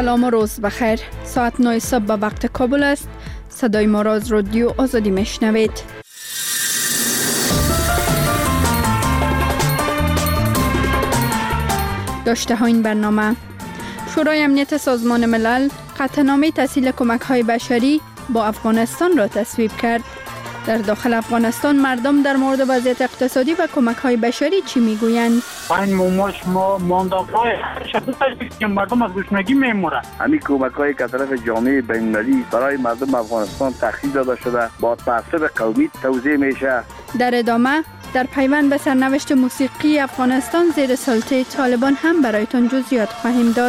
سلام و روز بخیر. ساعت 9 صبح به وقت کابل است. صدای ما را از رادیو آزادی میشنوید. داشته ها این برنامه: شورای امنیت سازمان ملل قطعنامه تسهیل کمک های بشری با افغانستان را تصویب کرد. در داخل افغانستان مردم در مورد وضعیت اقتصادی و کمک های بشری چی میگویند؟ این موماش ما مانداکای شدت که مردم از گشنگی میمورند. همین کمک هایی که طرف جامعه بین‌المللی برای مردم افغانستان تخصیص داده شده با تعصب قومی توزیع میشه. در ادامه در پیوند به سرنوشت موسیقی افغانستان زیر سلطه طالبان هم برایتان جزئیات خواهیم داد.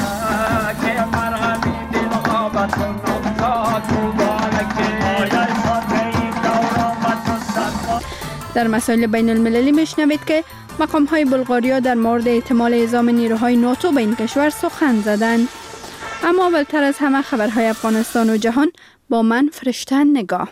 در مسائل بین المللی میشنوید که مقام های بلغاریا در مورد احتمال اعزام نیروهای ناتو به این کشور سخن زدند. اما اولتر از همه خبرهای افغانستان و جهان با من فرشته نگاه.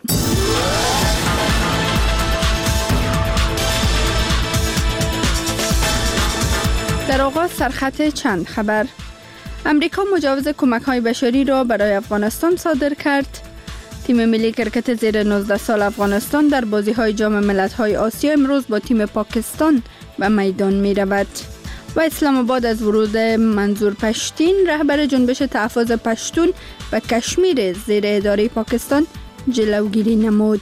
در آغاز سرخط چند خبر. امریکا مجوز کمک های بشری را برای افغانستان صادر کرد. تیم ملی کرکت زیر 19 سال افغانستان در بازی های جام ملت‌های آسیا امروز با تیم پاکستان به میدان می رود. و اسلام آباد از ورود منظور پشتین رهبر جنبش تحفظ پشتون به کشمیر زیر اداره پاکستان جلوگیری نمود.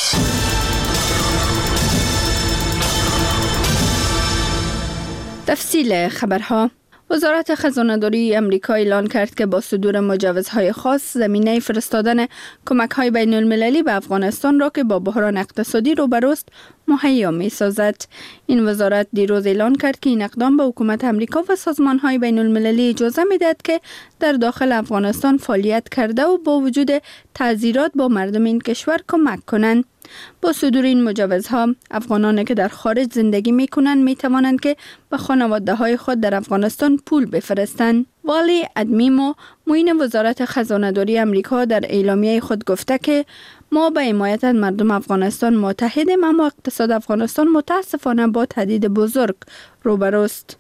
تفصیل خبرها. وزارت خزانه‌داری امریکا اعلان کرد که با صدور مجوزهای خاص زمینه فرستادن کمک‌های بین‌المللی به افغانستان را که با بحران اقتصادی روبروست مهیا می‌سازد. این وزارت دیروز اعلان کرد که این اقدام به حکومت امریکا و سازمان‌های بین‌المللی اجازه می‌دهد که در داخل افغانستان فعالیت کرده و با وجود تعذیرات با مردم این کشور کمک کنند. با صدور این مجوزها افغانانی که در خارج زندگی می‌کنند می‌توانند که به خانواده‌های خود در افغانستان پول بفرستند. والی ادمیمو معین وزارت خزانه‌داری امریکا در اعلامیه خود گفته که ما به حمایت از مردم افغانستان متحدیم، اما اقتصاد افغانستان متاسفانه با تهدید بزرگ روبروست.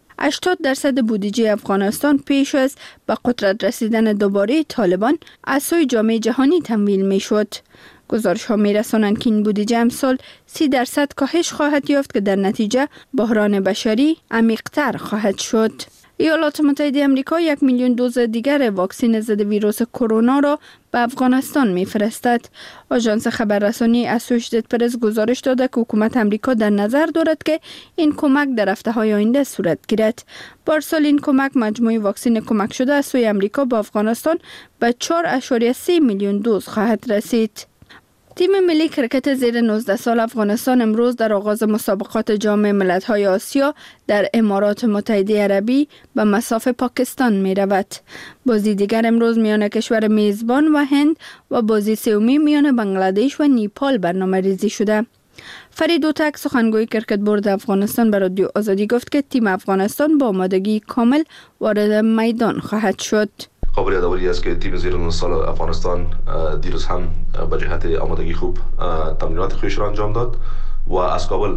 80% بودجه افغانستان پیش از به قدرت رسیدن دوباره طالبان از سوی جامعه جهانی تمویل می‌شد. گزارش ها می رسانند که این بودجه امسال 30% کاهش خواهد یافت که در نتیجه بحران بشری عمیق‌تر خواهد شد. ایالات متحده آمریکا 1 میلیون دوز دیگر واکسن ضد ویروس کرونا را به افغانستان می‌فرستد. آژانس خبررسانی اسوشییتد پرس گزارش داده که حکومت آمریکا در نظر دارد که این کمک در هفته‌های آینده صورت گیرد. پارسال این کمک مجموع واکسن کمک شده از سوی آمریکا به افغانستان به 4.3 میلیون دوز خواهد رسید. تیم ملی کرکت زیر 19 سال افغانستان امروز در آغاز مسابقات جام ملت‌های آسیا در امارات متحده عربی به مصاف پاکستان می رود. بازی دیگر امروز میان کشور میزبان و هند و بازی سومی میان بنگلادش و نیپال برنامه ریزی شده. فرید اوتک سخنگوی کرکت بورد افغانستان به رادیو آزادی گفت که تیم افغانستان با آمادگی کامل وارد میدان خواهد شد. قابل یادآوری است که تیم زیر 19 سال افغانستان دیروز هم به جهت آمادگی خوب تمرینات خویش را انجام داد و از کابل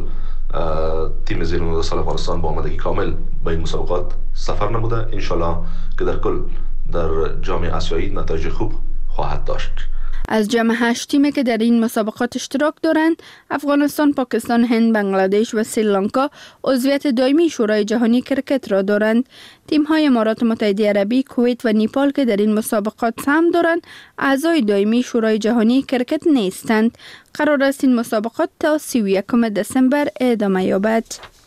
تیم زیر 19 سال افغانستان با آمادگی کامل به این مسابقات سفر نموده. انشالله که در کل در جام آسیایی نتایج خوب خواهد داشت. از جمع 8 تیمی که در این مسابقات اشتراک دارند، افغانستان، پاکستان، هند، بنگلادش و سریلانکا عضویت دائمی شورای جهانی کرکت را دارند. تیم‌های امارات متحده عربی، کویت و نیپال که در این مسابقات سهم دارند، اعضای دائمی شورای جهانی کرکت نیستند. قرار است این مسابقات تا 31 دسامبر ادامه یابد.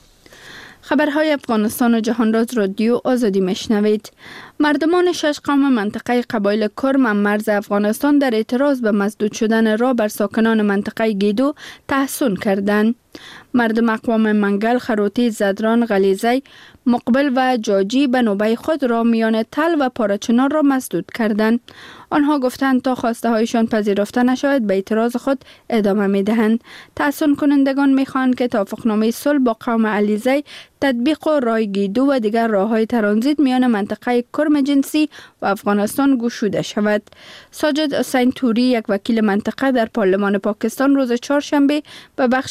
خبرهای افغانستان و جهان را از رادیو آزادی میشنوید. مردمان 6 قوم منطقه قبایل کرم مرز افغانستان در اعتراض به مسدود شدن راه بر ساکنان منطقه گیدو تحسن کردند. مردم اقوام منگل، خروتی، زدران، غلیزی، مقبل و جاجی به نوبه خود را میان تل و پارچنار را مسدود کردند. آنها گفتند تا خواسته هایشان پذیرفته نشود به اعتراض خود ادامه میدهند. تحسن کنندگان میخواهند که توافقنامه صلح با قوم علیزی تطبیق و راه گیدو و دیگر راههای ترانزیت میان منطقه کرم جنسی و افغانستان گشوده شود. ساجد حسین توری، یک وکیل منطقه در پارلمان پاکستان، روز چهارشنبه به بخش مشال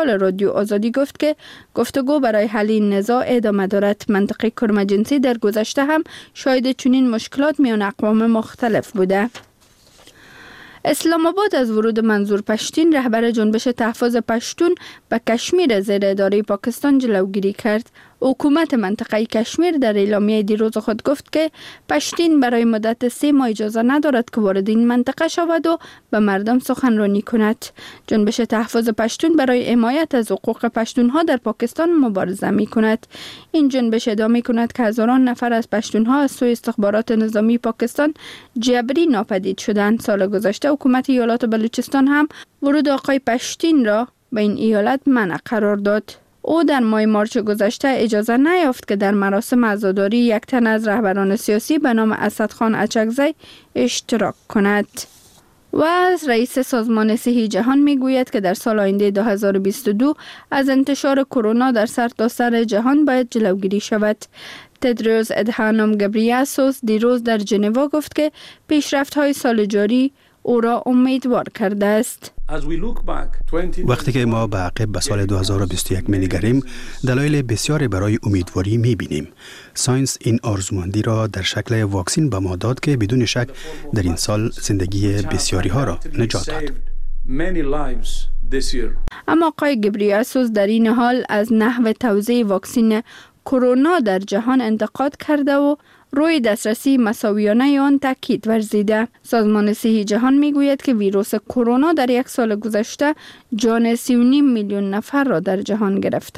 فعال رادیو آزادی گفت که گفتگو برای حل این نزاع ادامه دارد. منطقه کرم جنسی در گذشته هم شاهد چنین مشکلات میان اقوام مختلف بوده. اسلام آباد از ورود منظور پشتین رهبر جنبش تحفظ پشتون به کشمیر زیر اداره پاکستان جلوگیری کرد. حکومت منطقه کشمیر در اعلامیه دیروز خود گفت که پشتین برای مدت 3 ماه اجازه ندارد که وارد این منطقه شود و به مردم سخنرانی کند. جنبش تحفظ پشتون برای حمایت از حقوق پشتونها در پاکستان مبارزه می کند. این جنبش ادعا می کند که هزاران نفر از پشتونها از سوی استخبارات نظامی پاکستان جبری ناپدید شدند. سال گذشته حکومت ایالات بلوچستان هم ورود آقای پشتین را به این ایالت منع قرار داد. او در ماه مارچ گذشته اجازه نیافت که در مراسم عزاداری یک تن از رهبران سیاسی به نام اسدخان اچکزی اشتراک کند. و از رئیس سازمان صحی جهان میگوید که در سال آینده 2022 از انتشار کرونا در سرتاسر جهان باید جلوگیری شود. تدروس ادهانوم گبریاسوس دیروز در ژنو گفت که پیشرفت‌های سال جاری او را امیدوار کرده است. وقتی که ما به عقب به سال 2021 می‌نگریم، دلایل بسیاری برای امیدواری می‌بینیم. ساینس این آرزومندی را در شکل واکسن به ما داد که بدون شک در این سال زندگی بسیاری ها را نجات داد. اما آقای گبریاسوس در این حال از نحو توزیع واکسن کرونا در جهان انتقاد کرده و روی دسترسی مساویانه آن تاکید ورزیده. سازمان صحی جهان میگوید که ویروس کرونا در یک سال گذشته جان 3.5 میلیون نفر را در جهان گرفته.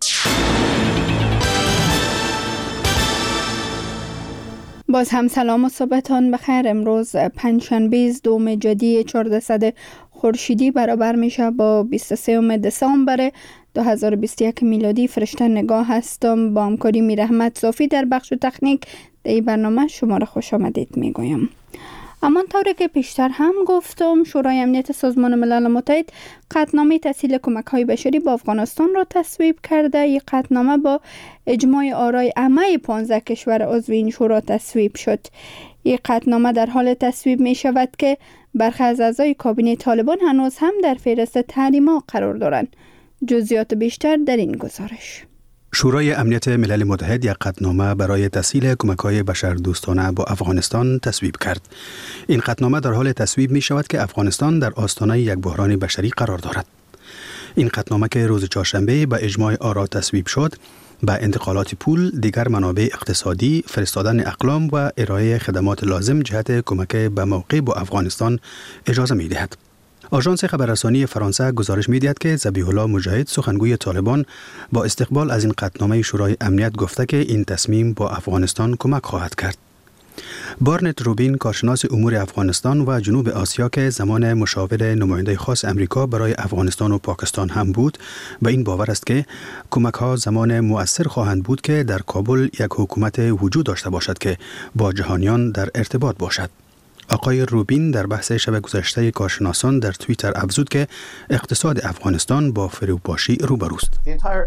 باز هم سلام و صبحتان بخیر. امروز پنجشنبه 2 جدی 1400 خورشیدی برابر میشه با 23 دسامبر 2021 میلادی. فرشته نگاه هستم با همکاری میرحمت صافی در بخش تکنیک. در این برنامه شما را خوش آمدید میگویم. اما طوری که پیشتر هم گفتم، شورای امنیت سازمان ملل متحد قطعنامه تسهیل کمک‌های بشری با افغانستان را تصویب کرده. این قطعنامه با اجماع آرای عامه 15 کشور عضو این شورا تصویب شد. این قطعنامه در حال تصویب می شود که برخی از اعضای کابینه طالبان هنوز هم در فهرست تحریم‌ها قرار دارند. جزئیات بیشتر در این گزارش. شورای امنیت ملل متحد یک قطعنامه برای تسهیل کمک‌های بشردوستانه با افغانستان تصویب کرد. این قطعنامه در حال تصویب می شود که افغانستان در آستانه یک بحران بشری قرار دارد. این قطعنامه که روز چهارشنبه به اجماع آرا تصویب شد، به انتقالات پول، دیگر منابع اقتصادی، فرستادن اقلام و ارائه خدمات لازم جهت کمک به موقع با افغانستان اجازه می دهد. آژانس خبررسانی فرانسه گزارش می‌دهد که ذبیح الله مجاهد سخنگوی طالبان با استقبال از این قطعنامه شورای امنیت گفته که این تصمیم با افغانستان کمک خواهد کرد. بارنت روبین کارشناس امور افغانستان و جنوب آسیا که زمان مشاور نماینده خاص امریکا برای افغانستان و پاکستان هم بود، به این باور است که کمک‌ها زمان مؤثر خواهند بود که در کابل یک حکومت وجود داشته باشد که با جهانیان در ارتباط باشد. آقای روبین در بحث شب گذشته کارشناسان در توییتر افزود که اقتصاد افغانستان با فروپاشی روبروست.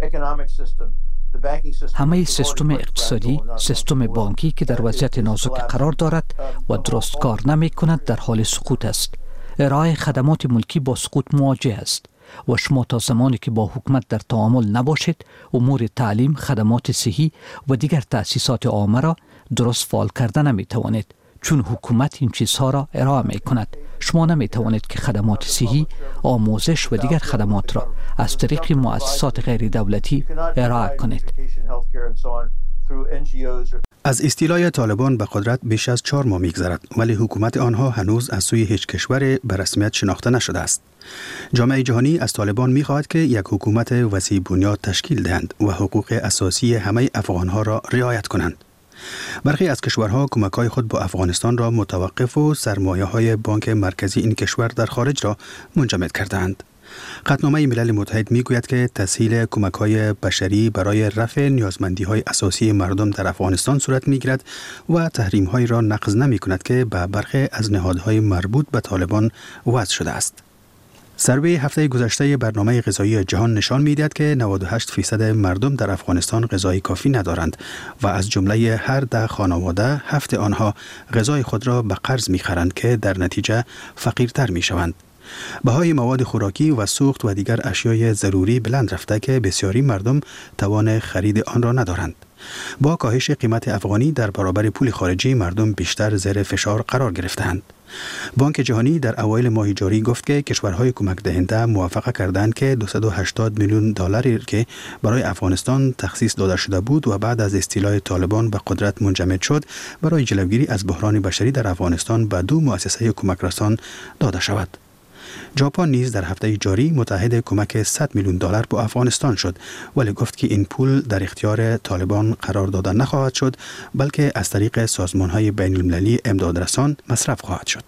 همه سیستم اقتصادی، سیستم بانکی که در وضعیت نازک قرار دارد و درست کار نمی کند در حال سقوط است. ارائه خدمات ملکی با سقوط مواجه است و شما تا زمانی که با حکومت در تعامل نباشید، امور تعلیم، خدمات صحی و دیگر تأسیسات عامه را درست فعال کرده نمی توانید. چون حکومت این چیزها را ارائه می کند. شما نمی توانید که خدمات صحی، آموزش و دیگر خدمات را از طریق مؤسسات غیر دولتی ارائه کنید. از استیلای طالبان به قدرت بیش از 4 ماه می‌گذرد، ولی حکومت آنها هنوز از سوی هیچ کشور به رسمیت شناخته نشده است. جامعه جهانی از طالبان می‌خواهد که یک حکومت وسیع بنیاد تشکیل دهند و حقوق اساسی همه افغان‌ها را رعایت کنند. برخی از کشورها کمک‌های خود با افغانستان را متوقف و سرمایه‌های بانک مرکزی این کشور در خارج را منجمد کردند. قطعنامه ملل متحد می‌گوید که تسهیل کمک‌های بشری برای رفع نیازمندی‌های اساسی مردم در افغانستان صورت می‌گیرد و تحریم‌هایی را نقض نمی‌کند که به برخی از نهادهای مربوط به طالبان وضع شده است. سروی هفته گذشته برنامه غذایی جهان نشان می‌دهد که 98% مردم در افغانستان غذای کافی ندارند و از جمله هر 10 خانواده 7 آنها غذای خود را به قرض می‌خرند که در نتیجه فقیرتر می‌شوند. بهای مواد خوراکی و سوخت و دیگر اشیای ضروری بلند رفته که بسیاری مردم توان خرید آن را ندارند. با کاهش قیمت افغانی در برابر پول خارجی مردم بیشتر زیر فشار قرار گرفتند. بانک جهانی در اوایل ماه جاری گفت که کشورهای کمک دهنده موافقه کردند که 280 میلیون دلاری که برای افغانستان تخصیص داده شده بود و بعد از استیلای طالبان به قدرت منجمد شد برای جلوگیری از بحران بشری در افغانستان به 2 مؤسسه کمک رسان داده شود. ژاپن نیز در هفته جاری متحد کمک 100 میلیون دلار به افغانستان شد، ولی گفت که این پول در اختیار طالبان قرار داده نخواهد شد، بلکه از طریق سازمان‌های بین‌المللی امدادرسان مصرف خواهد شد.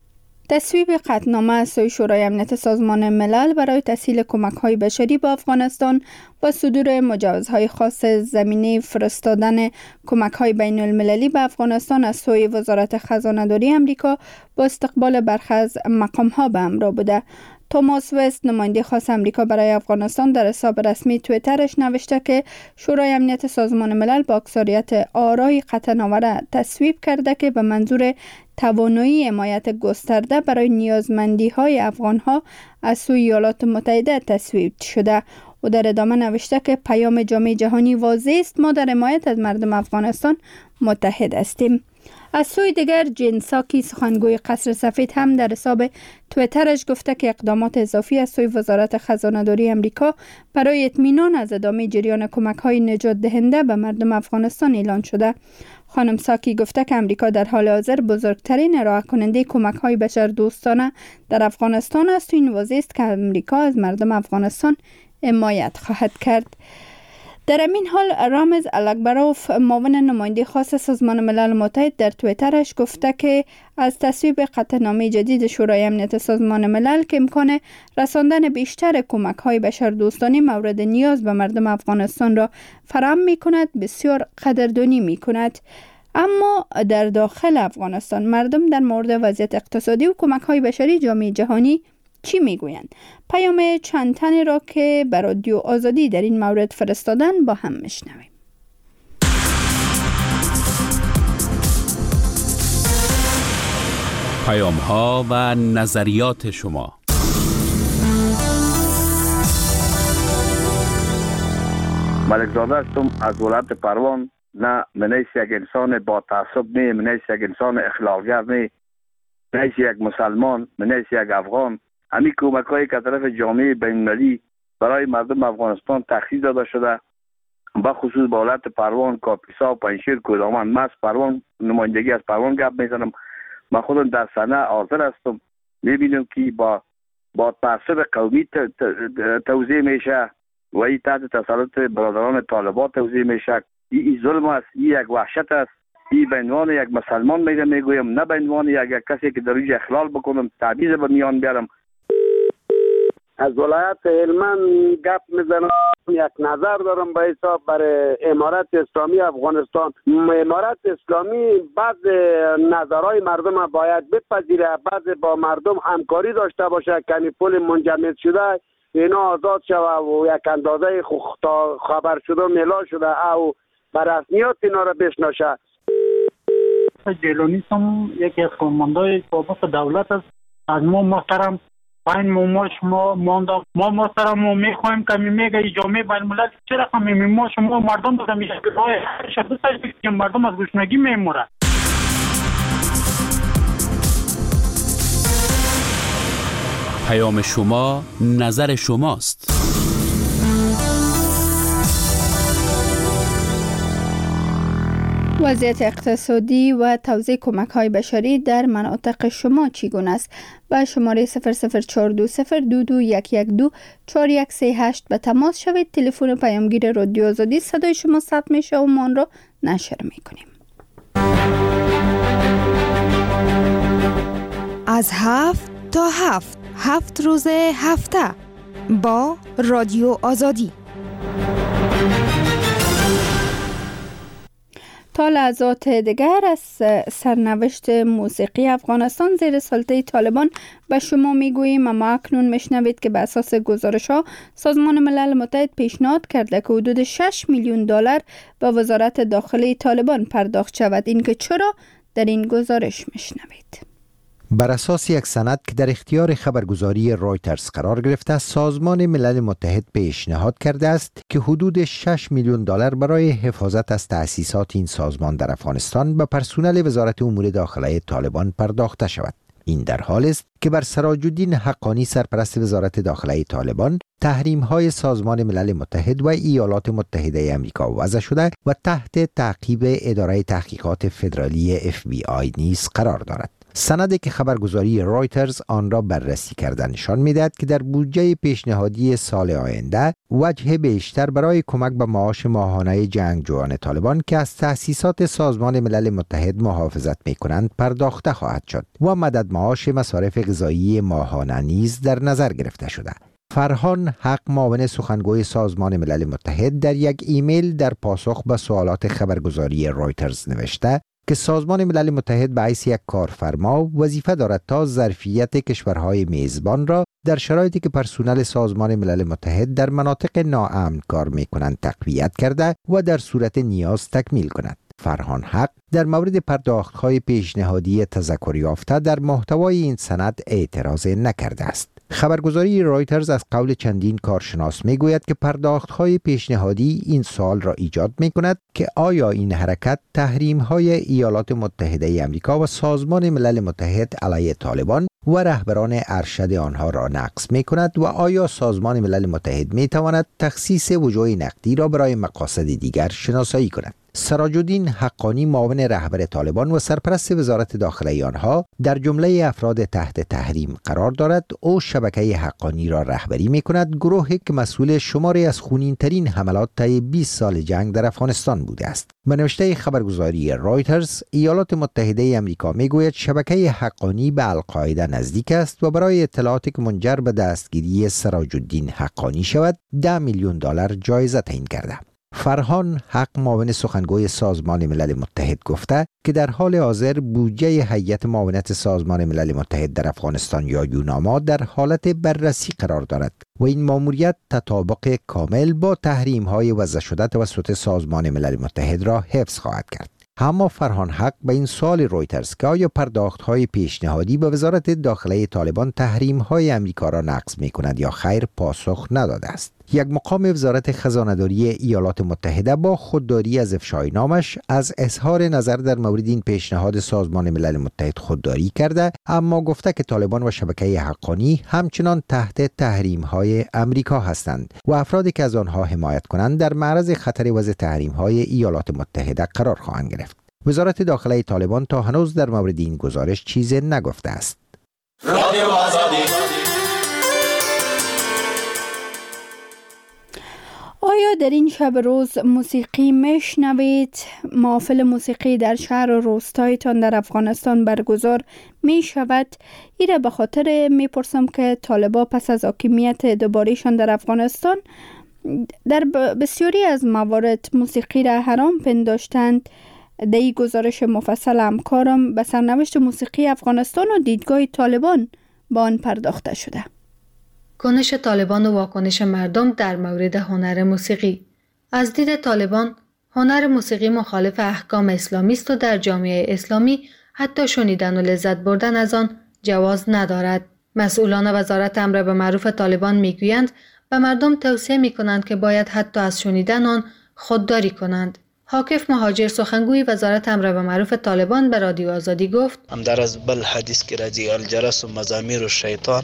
تصویب قطعنامه از سوی شورای امنیت سازمان ملل برای تسهیل کمک‌های بشری به افغانستان و صدور مجوزهای خاص زمینه فرستادن کمک‌های بین‌المللی به افغانستان از سوی وزارت خزانه‌داری آمریکا با استقبال برخی از مقام‌ها به همراه بوده. توماس وست، نماینده خاص آمریکا برای افغانستان، در حساب رسمی توییترش نوشته که شورای امنیت سازمان ملل با اکثریت آرای قطعنامه را تصویب کرده که به منظور توانایی حمایت گسترده برای نیازمندی‌های افغان‌ها از سوی ایالات متحده تصویب شده. و در ادامه نوشته که پیام جامعه جهانی واضح است، ما در حمایت از مردم افغانستان متحد هستیم. از سوی دیگر جین ساکی، سخنگوی قصر سفید، هم در حساب توییترش گفته که اقدامات اضافی از سوی وزارت خزانه‌داری آمریکا برای اطمینان از ادامه جریان کمک‌های نجات دهنده به مردم افغانستان اعلان شده. خانم ساکی گفته که آمریکا در حال حاضر بزرگترین ارائه کننده کمک‌های بشردوستانه در افغانستان است و این واضح است که آمریکا از مردم افغانستان حمایت خواهد کرد. در این حال رامز الکبروف، معاون نماینده خاص سازمان ملل متحد، در توییترش گفته که از تصویب قطعنامه جدید شورای امنیت سازمان ملل که امکان رساندن بیشتر کمک‌های بشردوستانه مورد نیاز به مردم افغانستان را فراهم می‌کند بسیار قدردانی می‌کند. اما در داخل افغانستان مردم در مورد وضعیت اقتصادی و کمک‌های بشری جامعه جهانی چی میگویند؟ پیام چند تنی را که بر رادیو آزادی در این مورد فرستادن با هم میشنویم. پیام‌ها و نظریات شما. ملکزاده هستم از ولایت پروان. نه، منیست یک انسان با تعصب نه، منیست یک انسان اخلاقگر نه، منیست یک مسلمان، منیست یک افغان. همین کمک‌هایی که طرف جامعه بین‌المللی برای مردم افغانستان تخصیص داده شده، با خصوص با ولایت پروان، کاپیسا، پنجشیر، کدامن، من از پروان نمایندگی از پروان گپ میزنم. من خودم در صحنه حاضر هستم. میبینم که با تعصب قومی توزیع میشه و این تحت تسلط برادران طالبان توزیع میشه. این ظلم است، این یک وحشت است. این به عنوان یک مسلمان میگویم، نه به عنوان یک کسی که در اینجا اخلال بکنم، تعویض به میان بیارم. از ولایت هلمند گپ میزنم. یک نظر دارم به حساب برای امارت اسلامی افغانستان. امارت اسلامی بعض نظرهای مردم باید بپذیره، بعض با مردم همکاری داشته باشه که پول منجمد شده اینا آزاد شوه و یک اندازه خبر شده ملا شده او بر رسمیات اینا را بشناشه. جیلانی هم یکی از کارمندای سابق دولت است. از ما محترم پایین ما شما ما محترم ما میخوایم که میگه جامعه بین‌الملل چرا ما شما مردم دادم میشه که مردم از گشنگی میمورد. پیام شما، نظر شماست. وضعیت اقتصادی و توزیع کمک‌های بشری در مناطق شما چگونه است؟ با شماره 0042721124138 به تماس شوید. تلفن پیامگیر رادیو آزادی صدای شما ثبت میشه و ما آن را نشر میکنیم. از 7 تا 7 روز هفته با رادیو آزادی. تا لحظات دیگر از سرنوشت موسیقی افغانستان زیر سلطه طالبان به شما میگوییم. اما اکنون میشنوید که به اساس گزارش‌ها سازمان ملل متحد پیشنهاد کرده که حدود 6 میلیون دلار به وزارت داخلی طالبان پرداخت شود. این که چرا در این گزارش میشنوید. بر اساس یک سند که در اختیار خبرگزاری رایترز قرار گرفته، سازمان ملل متحد پیشنهاد کرده است که حدود 6 میلیون دلار برای حفاظت از تأسیسات این سازمان در افغانستان به پرسنل وزارت امور داخله طالبان پرداخته شود. این در حال است که بر سراج الدین حقانی سرپرست وزارت داخله طالبان تحریم‌های سازمان ملل متحد و ایالات متحده آمریکا وضع شده و تحت تعقیب اداره تحقیقات فدرالی FBI نیز قرار دارد. سندی که خبرگزاری رایترز آن را بررسی کرده نشان می‌دهد که در بودجه پیشنهادی سال آینده وجه بیشتر برای کمک به معاش ماهانه جنگجویان طالبان که از تأسیسات سازمان ملل متحد محافظت می‌کنند پرداخته خواهد شد و مدد معاش مصارف غذایی ماهانه نیز در نظر گرفته شده. فرهان حق، معاون سخنگوی سازمان ملل متحد، در یک ایمیل در پاسخ به سوالات خبرگزاری رایترز نوشته که سازمان ملل متحد به حیث یک کارفرما وظیفه دارد تا ظرفیت کشورهای میزبان را در شرایطی که پرسنل سازمان ملل متحد در مناطق ناامن کار می‌کنند تقویت کرده و در صورت نیاز تکمیل کند. فرهان حق در مورد پرداخت‌های پیشنهادی تذکر یافته در محتوای این سند اعتراض نکرده است. خبرگزاری رایترز از قول چندین کارشناس میگوید که پرداخت‌های پیشنهادی این سوال را ایجاد می‌کند که آیا این حرکت تحریم‌های ایالات متحده آمریکا و سازمان ملل متحد علیه طالبان و رهبران ارشد آنها را نقض می‌کند و آیا سازمان ملل متحد می‌تواند تخصیص وجوه نقدی را برای مقاصد دیگر شناسایی کند. سراج الدین حقانی، معاون رهبر طالبان و سرپرست وزارت داخله آنها، در جمله افراد تحت تحریم قرار دارد. او شبکه حقانی را رهبری می‌کند، گروهی که مسئول شماری از خونین‌ترین حملات طی 20 سال جنگ در افغانستان بوده است. به نوشته خبرگزاری رایترز، ایالات متحده آمریکا می‌گوید شبکه حقانی به القاعده نزدیک است و برای اطلاعاتی که منجر به دستگیری سراج الدین حقانی شود 10 میلیون دلار جایزه تعیین کرده. فرهان حق، معاون سخنگوی سازمان ملل متحد، گفته که در حال حاضر بودجه هیئت معاونت سازمان ملل متحد در افغانستان یا یوناما در حالت بررسی قرار دارد و این ماموریت تطابق کامل با تحریم‌های وضع شده توسط سازمان ملل متحد را حفظ خواهد کرد. اما فرهان حق به این سوال رویترز که آیا پرداخت‌های پیشنهادی به وزارت داخله طالبان تحریم‌های آمریکا را نقض می‌کند یا خیر پاسخ نداده است. یک مقام وزارت خزانه‌داری ایالات متحده با خودداری از افشای نامش از اظهار نظر در مورد این پیشنهاد سازمان ملل متحد خودداری کرده، اما گفته که طالبان و شبکه حقانی همچنان تحت تحریم‌های آمریکا هستند و افرادی که از آنها حمایت کنند در معرض خطر وضع تحریم‌های ایالات متحده قرار خواهند گرفت. وزارت داخله طالبان تا هنوز در مورد این گزارش چیزی نگفته است. آیا در این شب روز موسیقی میشنوید؟ محافل موسیقی در شهر و روستایتان در افغانستان برگزار می شود؟ ایره به خاطر میپرسم که طالبا پس از حاکمیت دوبارهشان در افغانستان در بسیاری از موارد موسیقی را حرام پنداشتند. در این گزارش مفصل همکارم به سرنوشت موسیقی افغانستان و دیدگاه طالبان با آن پرداخته شده. کنش طالبان و واکنش مردم در مورد هنر موسیقی. از دید طالبان، هنر موسیقی مخالف احکام اسلامی است و در جامعه اسلامی حتی شنیدن و لذت بردن از آن جواز ندارد. مسئولان وزارت امر به معروف طالبان میگویند به مردم توصیه میکنند که باید حتی از شنیدن آن خودداری کنند. حاکف مهاجر، سخنگوی وزارت امر به معروف طالبان، به رادیو آزادی گفت: همدار از بل حدیث که راځي الجرس و مزامیر و شیطان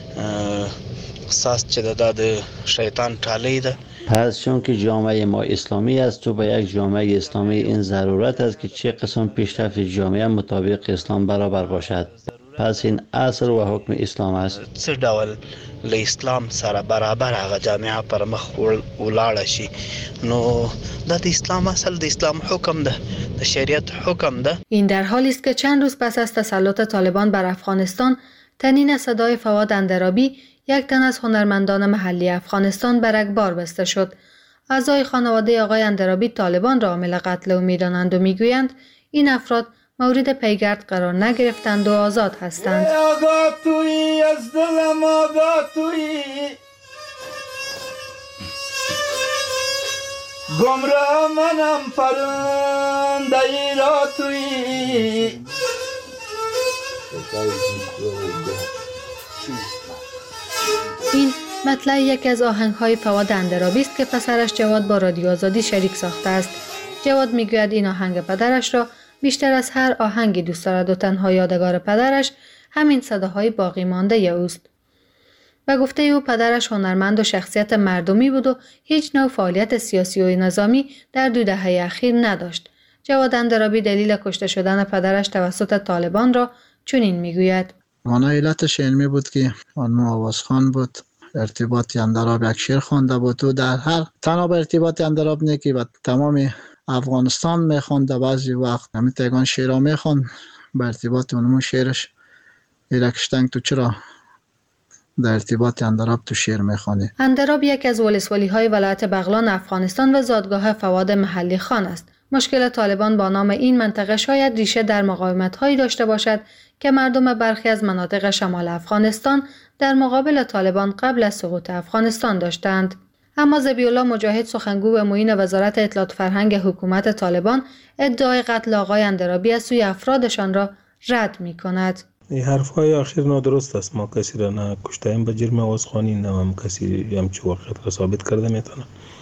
ساز چې د شیطان ټالی ده. پس چون که جامعه ما اسلامی است و به یک جامعه اسلامی این ضرورت است که چه قسم پیشرفت جامعه مطابق اسلام برابر باشد. پس این اصل و حکم اسلام است. څه ډول له اسلام سره برابر هغه جامعه پر مخ ولاړ شي. نو د اسلام اصل د اسلام حکم ده، د شریعت حکم ده. این در حالی است که چند روز پس از تسلط طالبان بر افغانستان، تنین صدای فواد اندرابی، یک تن از هنرمندان محلی افغانستان، بر اخبار بسته شد. اعضای خانواده آقای اندرابی طالبان را عامل قتل او می‌دانند و میگویند این افراد مورد پیگرد قرار نگرفتند و آزاد هستند. گمراه منم پرنده ای را تویی این مطلع یکی از آهنگ‌های فواد اندرابی است که پسرش جواد با رادیو آزادی شریک ساخته است. جواد میگوید این آهنگ پدرش را بیشتر از هر آهنگی دوست دارد و تنها یادگار پدرش همین صداهای باقی مانده اوست. و گفته او پدرش هنرمند و شخصیت مردمی بود و هیچ نوع فعالیت سیاسی و نظامی در 2 دهه اخیر نداشت. جواد اندرابی دلیل کشته شدن پدرش توسط طالبان را چنین میگوید: مانا علتش علمی بود که آن آوازخوان بود، ارتباطی اندراب یک شعر خوانده بود و در هر تنها به ارتباطی اندراب نه که تمام افغانستان میخوانده، بعضی وقت همین تگان شعرها میخوان به ارتباط اونمون شعرش ایرکشتنگ تو چرا در ارتباط اندراب تو شعر میخوانی. اندراب یکی از ولسوالی های ولایت بغلان افغانستان و زادگاه فواد محلی خان است. مشکل طالبان با نام این منطقه شاید ریشه در مقاومت هایی داشته باشد که مردم برخی از مناطق شمال افغانستان در مقابل طالبان قبل از سقوط افغانستان داشتند. اما ذبیحالله مجاهد، سخنگو و معین وزارت اطلاعات فرهنگ حکومت طالبان، ادعای قتل آقای اندرابی از سوی افرادشان را رد می کند. این حرفهای آخر نادرست است. ما کسی را نه کشتیم به جرم آوازخوانی، نه هم کسی همچه واقعیت را ثابت کرده میتونه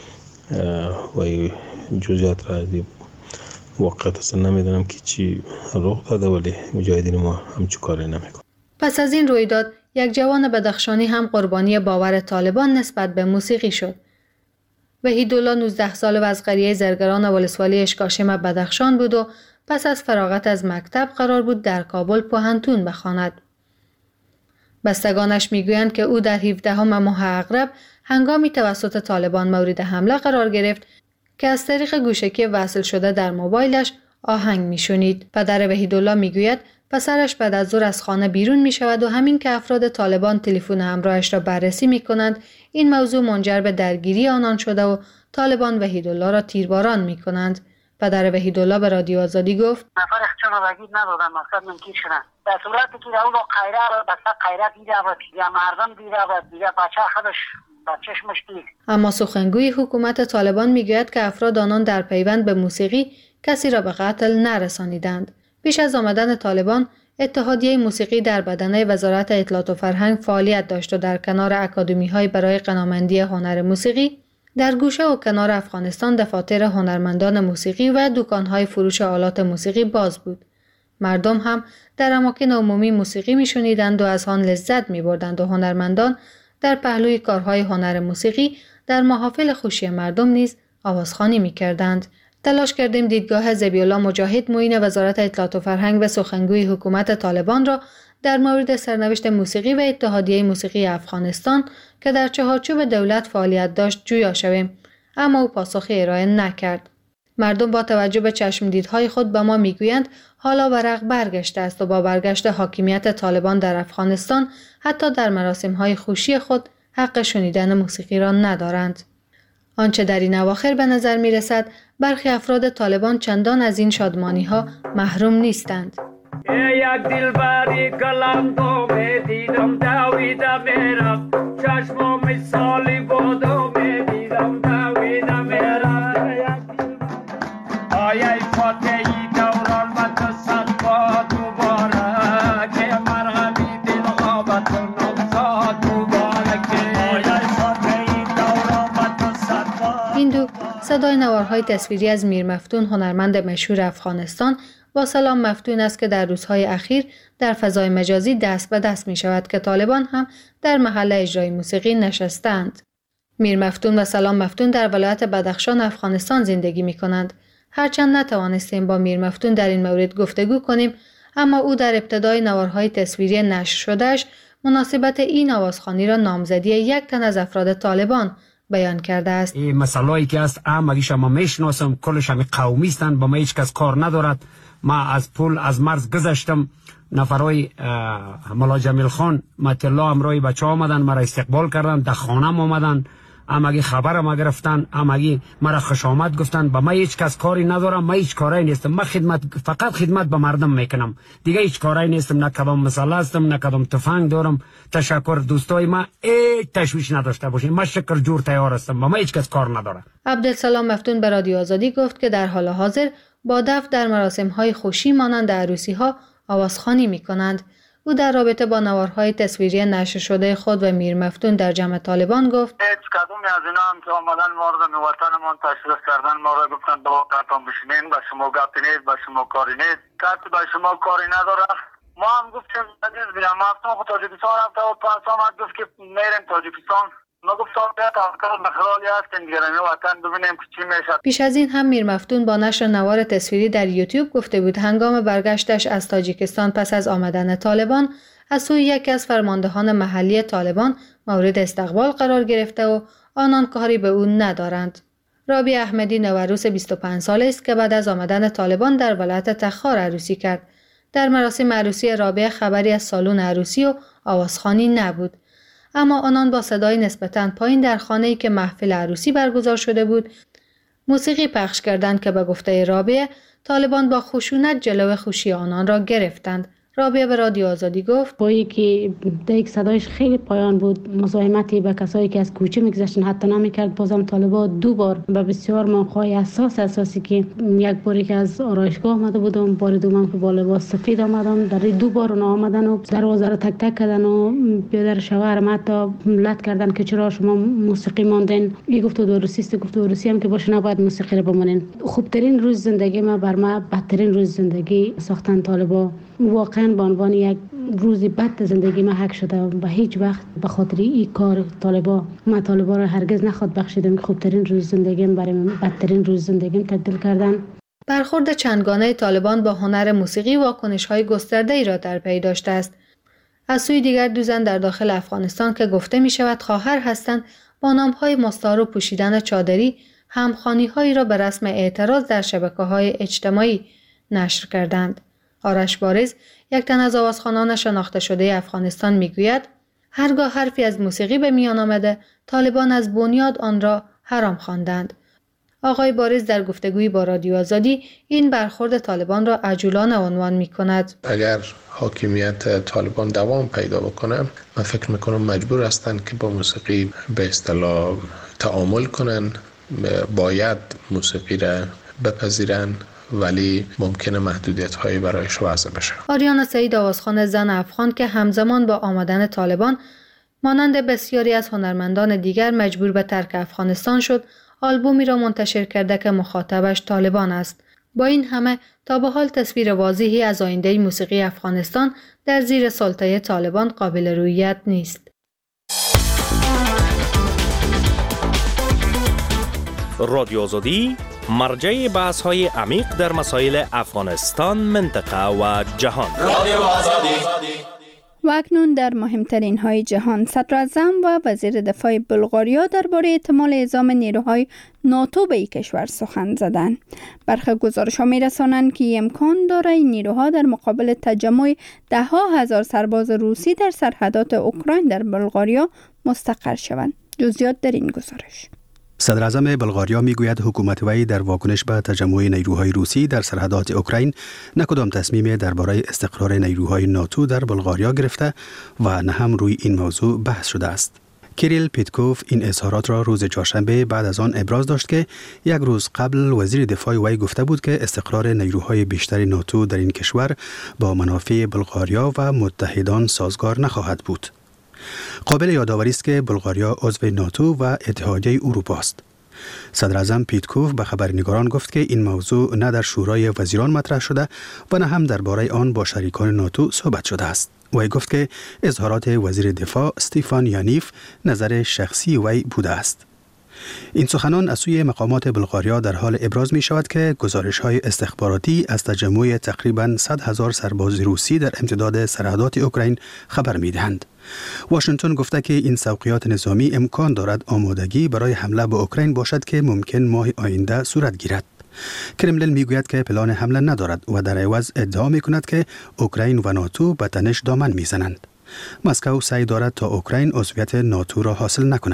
و این جزئیات را واقعیت اصلا نمیدونم که چی رخ داده، ولی مجاهدین ما همچه کاری نمیکنه. پس از این رویداد یک جوان بدخشانی هم قربانی باور طالبان نسبت به موسیقی شد. وحیدالله 19 ساله و از قریه زرگران ولسوالی اشکاشم بدخشان بود و پس از فراغت از مکتب قرار بود در کابل پوهنتون بخواند. بستگانش میگویند که او در 17 ماه اغرب هنگامی توسط طالبان مورد حمله قرار گرفت که از طریق گوشکی وصل شده در موبایلش آهنگ میشنید. پدر وحیدالله میگوید پسرش بعد از ظهر از خانه بیرون می شود و همین که افراد طالبان تلفن همراهش را بررسی می کنند، این موضوع منجر به درگیری آنان شده و طالبان وحیدالله را تیرباران می کنند. پدر وحیدالله به رادیو آزادی گفت: نفر اخچان را بگید ندادن، مقصد منکیر شدن. در صورتی که او با قیره را بسته قیره دیده و یا مردم دیده و دیگه بچه خودش بچهش مشکلی. اما سخنگوی حکومت طالبان می گوید که افراد آنان در پیوند به موسیقی کسی را به قتل نرسانیدند. پیش از آمدن طالبان، اتحادیه موسیقی در بدنه وزارت اطلاعات و فرهنگ فعالیت داشت و در کنار اکادمی‌های برای غنامندی هنر موسیقی، در گوشه و کنار افغانستان دفاتر هنرمندان موسیقی و دکان‌های فروش آلات موسیقی باز بود. مردم هم در اماکن عمومی موسیقی می‌شنیدند و از آن لذت می‌بردند و هنرمندان در پهلوی کارهای هنر موسیقی در محافل خوشی مردم نیز آوازخوانی می‌کردند. تلاش کردیم دیدگاه ذبیحالله مجاهد، معین وزارت اطلاعات و فرهنگ و سخنگوی حکومت طالبان را در مورد سرنوشت موسیقی و اتحادیه موسیقی افغانستان که در چهارچوب دولت فعالیت داشت جویا شویم، اما او پاسخی ارائه نکرد. مردم با توجه به چشمدیدهای خود به ما میگویند حالا ورق برگشته است و با برگشت حاکمیت طالبان در افغانستان حتی در مراسم‌های خوشی خود حق شنیدن موسیقی را ندارند. آنچه در این اواخر به نظر می رسد برخی افراد طالبان چندان از این شادمانی ها محروم نیستند. یک دلبری کلم تو دیدم دویدم میرم، چشم مثالی بودو دیدم دویدم میرم، آیای فاتحی دوران و تصد با دوباره که مرغمی دل غابت نمزاد دوباره که آیای فاتحی دوران و تصد با. این دو صدای نوارهای تصویری از میر مفتون، هنرمند مشهور افغانستان، با سلام مفتون است که در روزهای اخیر در فضای مجازی دست به دست می شود که طالبان هم در محل اجرای موسیقی نشستند. میر مفتون و سلام مفتون در ولایت بدخشان افغانستان زندگی می کنند. هرچند نتوانستیم با میر مفتون در این مورد گفتگو کنیم، اما او در ابتدای نوارهای تصویری نشر شدهش مناسبت این آوازخوانی را نامزدی یک تن از افراد طالبان بیان کرده است. این مسائلی که است اگیش ما میشناسم، کلش هم قومی هستند، با ما هیچ کس کار ندارد. ما از پول از مرز گذشتم، نفرای ملا جمیل خان مطلع امرای بچه آمدن، مرا استقبال کردن، در خانم آمدن، امگی خبر ما گرفتن، امگی مرا خوش آمد گفتن. با ما هیچ کس کاری ندارم، ما هیچ کاری نیستم، ما فقط خدمت به مردم میکنم، دیگه هیچ کاری نیستم، نه کدام مسئله هستم، نه کدام تفنگ دارم. تشکر دوستای ما، هیچ تشویش نداشته باشین، ما شکر جور تیار هستم، با ما هیچ کس کار نداره. عبدالسلام مفتون به رادیو آزادی گفت که در حال حاضر با دف در مراسم‌های خوشی مانند عروسی‌ها آوازخوانی می‌کنند. او در رابطه با نوارهای تصویری نشر شده خود و میر مفتون در جمع طالبان گفت هیچ کدومی از اینا هم که آمدن ما را به وطنمان تشریف کردن ما را گفتن با وطنتان بشینین، به شما گپی نیست، به شما کاری نیست، کسی به شما کاری نداره. ما هم گفتیم عزیز بیرم مفتون خود تاجیکستان رفته و پس آمد گفت که میریم تاجیکستان. پیش از این هم میر مفتون با نشر نوار تصویری در یوتیوب گفته بود هنگام برگشتش از تاجیکستان پس از آمدن طالبان از سوی یکی از فرماندهان محلی طالبان مورد استقبال قرار گرفته و آنان کاری به او ندارند. رابعه احمدی نوروز 25 ساله است که بعد از آمدن طالبان در ولایت تخار عروسی کرد. در مراسم عروسی رابعه خبری از سالن عروسی و آوازخوانی نبود. اما آنان با صدای نسبتاً پایین در خانه‌ای که محفل عروسی برگزار شده بود موسیقی پخش کردند که به گفته رابعه طالبان با خشونت جلو خوشی آنان را گرفتند. رابعه به رادیو آزادی گفت با که دیگه صدایش خیلی پایان بود، مزاحمتی به کسایی که از کوچه میگذشتن حتی نمیکرد. بازم طالبان دو بار به بسیار موقعی اساسی که یک باری که از آرایشگاه آمده بودم، بار دوم که با لباس سفید آمدم، در دو بار اونا آمدن و دروازه رو تک تک کردن و بیادر شوهرم حتی لط کردن که چرا شما موسیقی ماندین. این گفت دو روسیست، گفت دو روسی هم که باشه نباید موسیقی رو بمونین. خوبترین روز زندگی ما بر ما بدترین روز زندگی ساختن طالبان. واقعا به عنوان یک روزی بد زندگی ما حک شده و هیچ وقت به خاطر این کار طالبان رو هرگز نخواد بخشیدم که خوبترین روز زندگیم برای من بدترین روز زندگیم تبدیل کردن. برخورد چندگانه طالبان با هنر موسیقی واکنش‌های گسترده‌ای را در پی داشته است. از سوی دیگر دو زن در داخل افغانستان که گفته می شود خواهر هستند با نام‌های مستعار و پوشیدن چادری همخوانی‌هایی را به رسم اعتراض در شبکه‌های اجتماعی نشر کردند. آرش بارز، یک تن از آوازخوانان شناخته شده افغانستان میگوید هرگاه حرفی از موسیقی به میان آمده طالبان از بنیاد آن را حرام خواندند. آقای بارز در گفتگویی با رادیو آزادی این برخورد طالبان را عجولانه عنوان می‌کند. اگر حاکمیت طالبان دوام پیدا بکنه من فکر میکنم مجبور هستند که با موسیقی به اصطلاح تعامل کنن، باید موسیقی را بپذیرن ولی ممکنه محدودیت‌هایی برایش وضع بشه. آریانا سعید آوازخوان زن افغان که همزمان با آمدن طالبان مانند بسیاری از هنرمندان دیگر مجبور به ترک افغانستان شد، آلبومی را منتشر کرده که مخاطبش طالبان است. با این همه تا به حال تصویر واضحی از آینده موسیقی افغانستان در زیر سلطه طالبان قابل رویت نیست. رادیو آزادی مرجع بحث‌های عمیق در مسائل افغانستان، منطقه و جهان. رادیو آزادی. و اکنون در مهمترین های جهان، صدراعظم و وزیر دفاع بلغاریا درباره احتمال اعزام نیروهای ناتو به این کشور سخن زدند. برخی گزارش‌ها می‌رسانند که امکان دارد این نیروها در مقابل تجمع ده‌ها هزار سرباز روسی در سرحدات اوکراین در بلغاریا مستقر شوند. جزئیات در این گزارش. صدر اعظم بلغاریا میگوید حکومت وی در واکنش به تجمع نیروهای روسی در سرحدات اوکراین نه کدام تصمیم درباره استقرار نیروهای ناتو در بلغاریا گرفته و نه هم روی این موضوع بحث شده است. کیریل پیتکوف این اظهارات را روز چهارشنبه بعد از آن ابراز داشت که یک روز قبل وزیر دفاع وی گفته بود که استقرار نیروهای بیشتر ناتو در این کشور با منافع بلغاریا و متحدان سازگار نخواهد بود. قابل یادآوری است که بلغاریا عضو ناتو و اتحادیه اروپا است. صدر اعظم پیتکوف به خبرنگاران گفت که این موضوع نه در شورای وزیران مطرح شده و نه هم درباره آن با شریکان ناتو صحبت شده است. وی گفت که اظهارات وزیر دفاع استیفان یانیف نظر شخصی وی بوده است. این سخنان از سوی مقامات بلغاریا در حال ابراز می شود که گزارش‌های استخباراتی از تجمع تقریباً 100,000 سرباز روسی در امتداد سرحدات اوکراین خبر می دهند. واشنگتن گفته که این سوقیات نظامی امکان دارد آمادگی برای حمله به اوکراین باشد که ممکن ماه آینده صورت گیرد. کرملین میگوید که پلان حمله ندارد و در عوض ادعا می کند که اوکراین و ناتو به تنش دامن میزنند. مسکو سعی دارد تا اوکراین عضویت ناتو را حاصل نکند.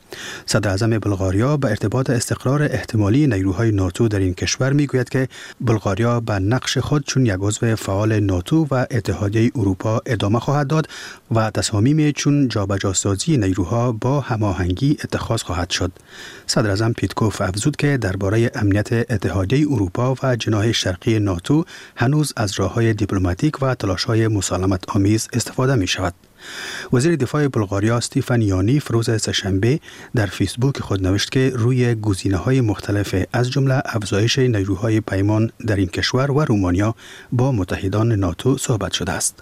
صدر اعظم بلغاریا به ارتباط استقرار احتمالی نیروهای ناتو در این کشور میگوید که بلغاریا به نقش خود چون یک عضو فعال ناتو و اتحادیه اروپا ادامه خواهد داد و تصامیم چون جابجاسازی نیروها با هماهنگی اتخاذ خواهد شد. صدر اعظم پیتکوف افزود که درباره امنیت اتحادیه اروپا و جناح شرقی ناتو هنوز از راه‌های دیپلماتیک و تلاش‌های مسالمت آمیز استفاده می‌شود. وزیر دفاع بلغاریا استیفان یانیف روز سه‌شنبه در فیسبوک خود نوشت که روی گزینه‌های مختلف از جمله افزایش نیروهای پیمان در این کشور و رومانیا با متحدان ناتو صحبت شده است.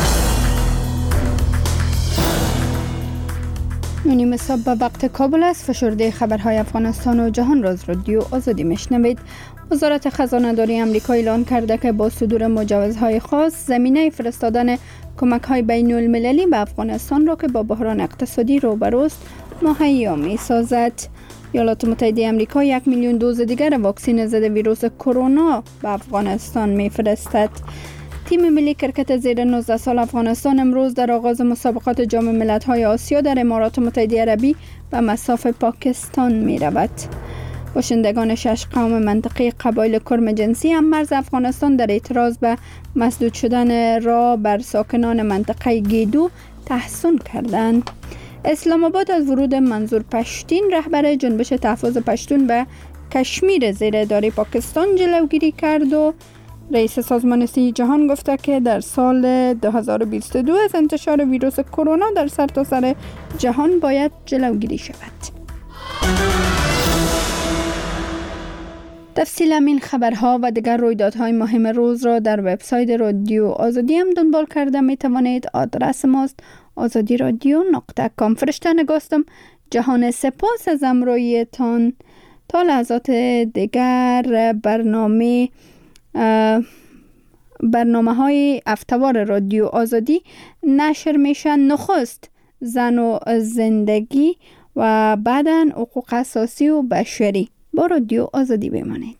نونیم صبح به وقت کابل است. فشرده خبرهای افغانستان و جهان را از رادیو آزادی میشنوید. وزارت خزانه داری آمریکا اعلان کرده که با صدور مجوزهای خاص زمینه فرستادن کمک‌های بین المللی به افغانستان را که با بحران اقتصادی روبروست مهیا می‌سازد. ایالات متحده آمریکا 1 میلیون دوز دیگر واکسن ضد ویروس کرونا به افغانستان می‌فرستد. تیم ملی کرکت زیر 19 سال افغانستان امروز در آغاز مسابقات جام ملت‌های آسیا در امارات متحده عربی به مصاف پاکستان می‌رود. باشندگان 6 قوم منطقه قبایل کرم جنسی هم مرز افغانستان در اعتراض به مسدود شدن راه بر ساکنان منطقه گیدو تحسن کردند. اسلام آباد از ورود منظور پشتین رهبر جنبش تحفظ پشتون به کشمیر زیر اداره پاکستان جلوگیری کرد و رئیس سازمان صحت جهان گفته که در سال 2022 از انتشار ویروس کرونا در سرتاسر جهان باید جلوگیری شود. تفصیل این خبرها و دیگر رویدادهای مهم روز را در وبسایت رادیو آزادی هم دنبال کرده می توانید. آدرس ماست azadiradio.com. فرشته نگاستم. جهان سپاس از همراهیتان. تا لحظات دیگر برنامه های هفته‌وار رادیو آزادی نشر میشن. نخست زن و زندگی و بعداً حقوق اساسی و بشری. با رادیو آزادی بمانید.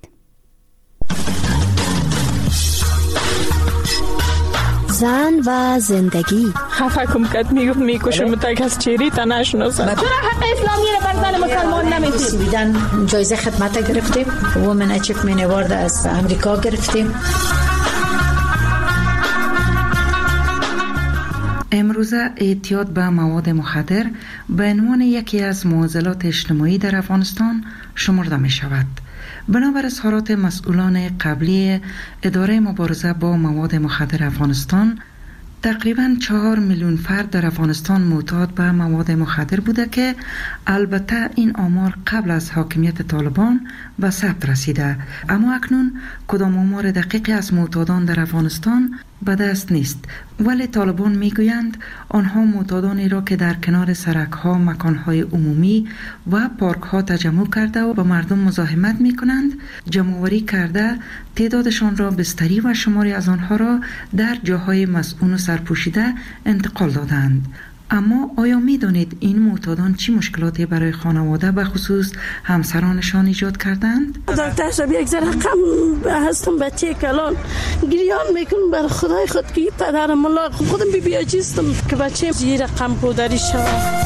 زن و زندگی. خفه کم کد میگفت میکشم متک از چیری تا نشناسم. چرا حق اسلامی رو بر زن مسلمان نمیدید؟ سویدن جایزه خدمت گرفتیم. وومن اچیومنت اوارد از امریکا گرفتیم. امروزه اعتیاد به مواد مخدر به عنوان یکی از معضلات اجتماعی در افغانستان شمرده می شود. بنابر اظهارات مسئولان قبلی اداره مبارزه با مواد مخدر افغانستان، تقریباً 4 میلیون فرد در افغانستان معتاد به مواد مخدر بوده که البته این آمار قبل از حاکمیت طالبان به ثبت رسیده، اما اکنون کدام آمار دقیقی از معتادان در افغانستان به دست نیست. ولی طالبان میگویند آنها معتادانی را که در کنار سرک‌ها، مکان‌های عمومی و پارک‌ها تجمع کرده و با مردم مزاحمت می‌کنند جمع‌آوری کرده تعدادشان را بستری و شماری از آنها را در جاهای مسئول و سرپوشیده انتقال دادند. اما آیا می دانید این معتادان چی مشکلاتی برای خانواده به خصوص همسرانشان ایجاد کردند؟ دکتر شب یک ذره غم هستم، بچه کلان گریان میکنم بر خدای خود که پدرم الله خودم بی عجیزم که بچه زیر غم پودری شود.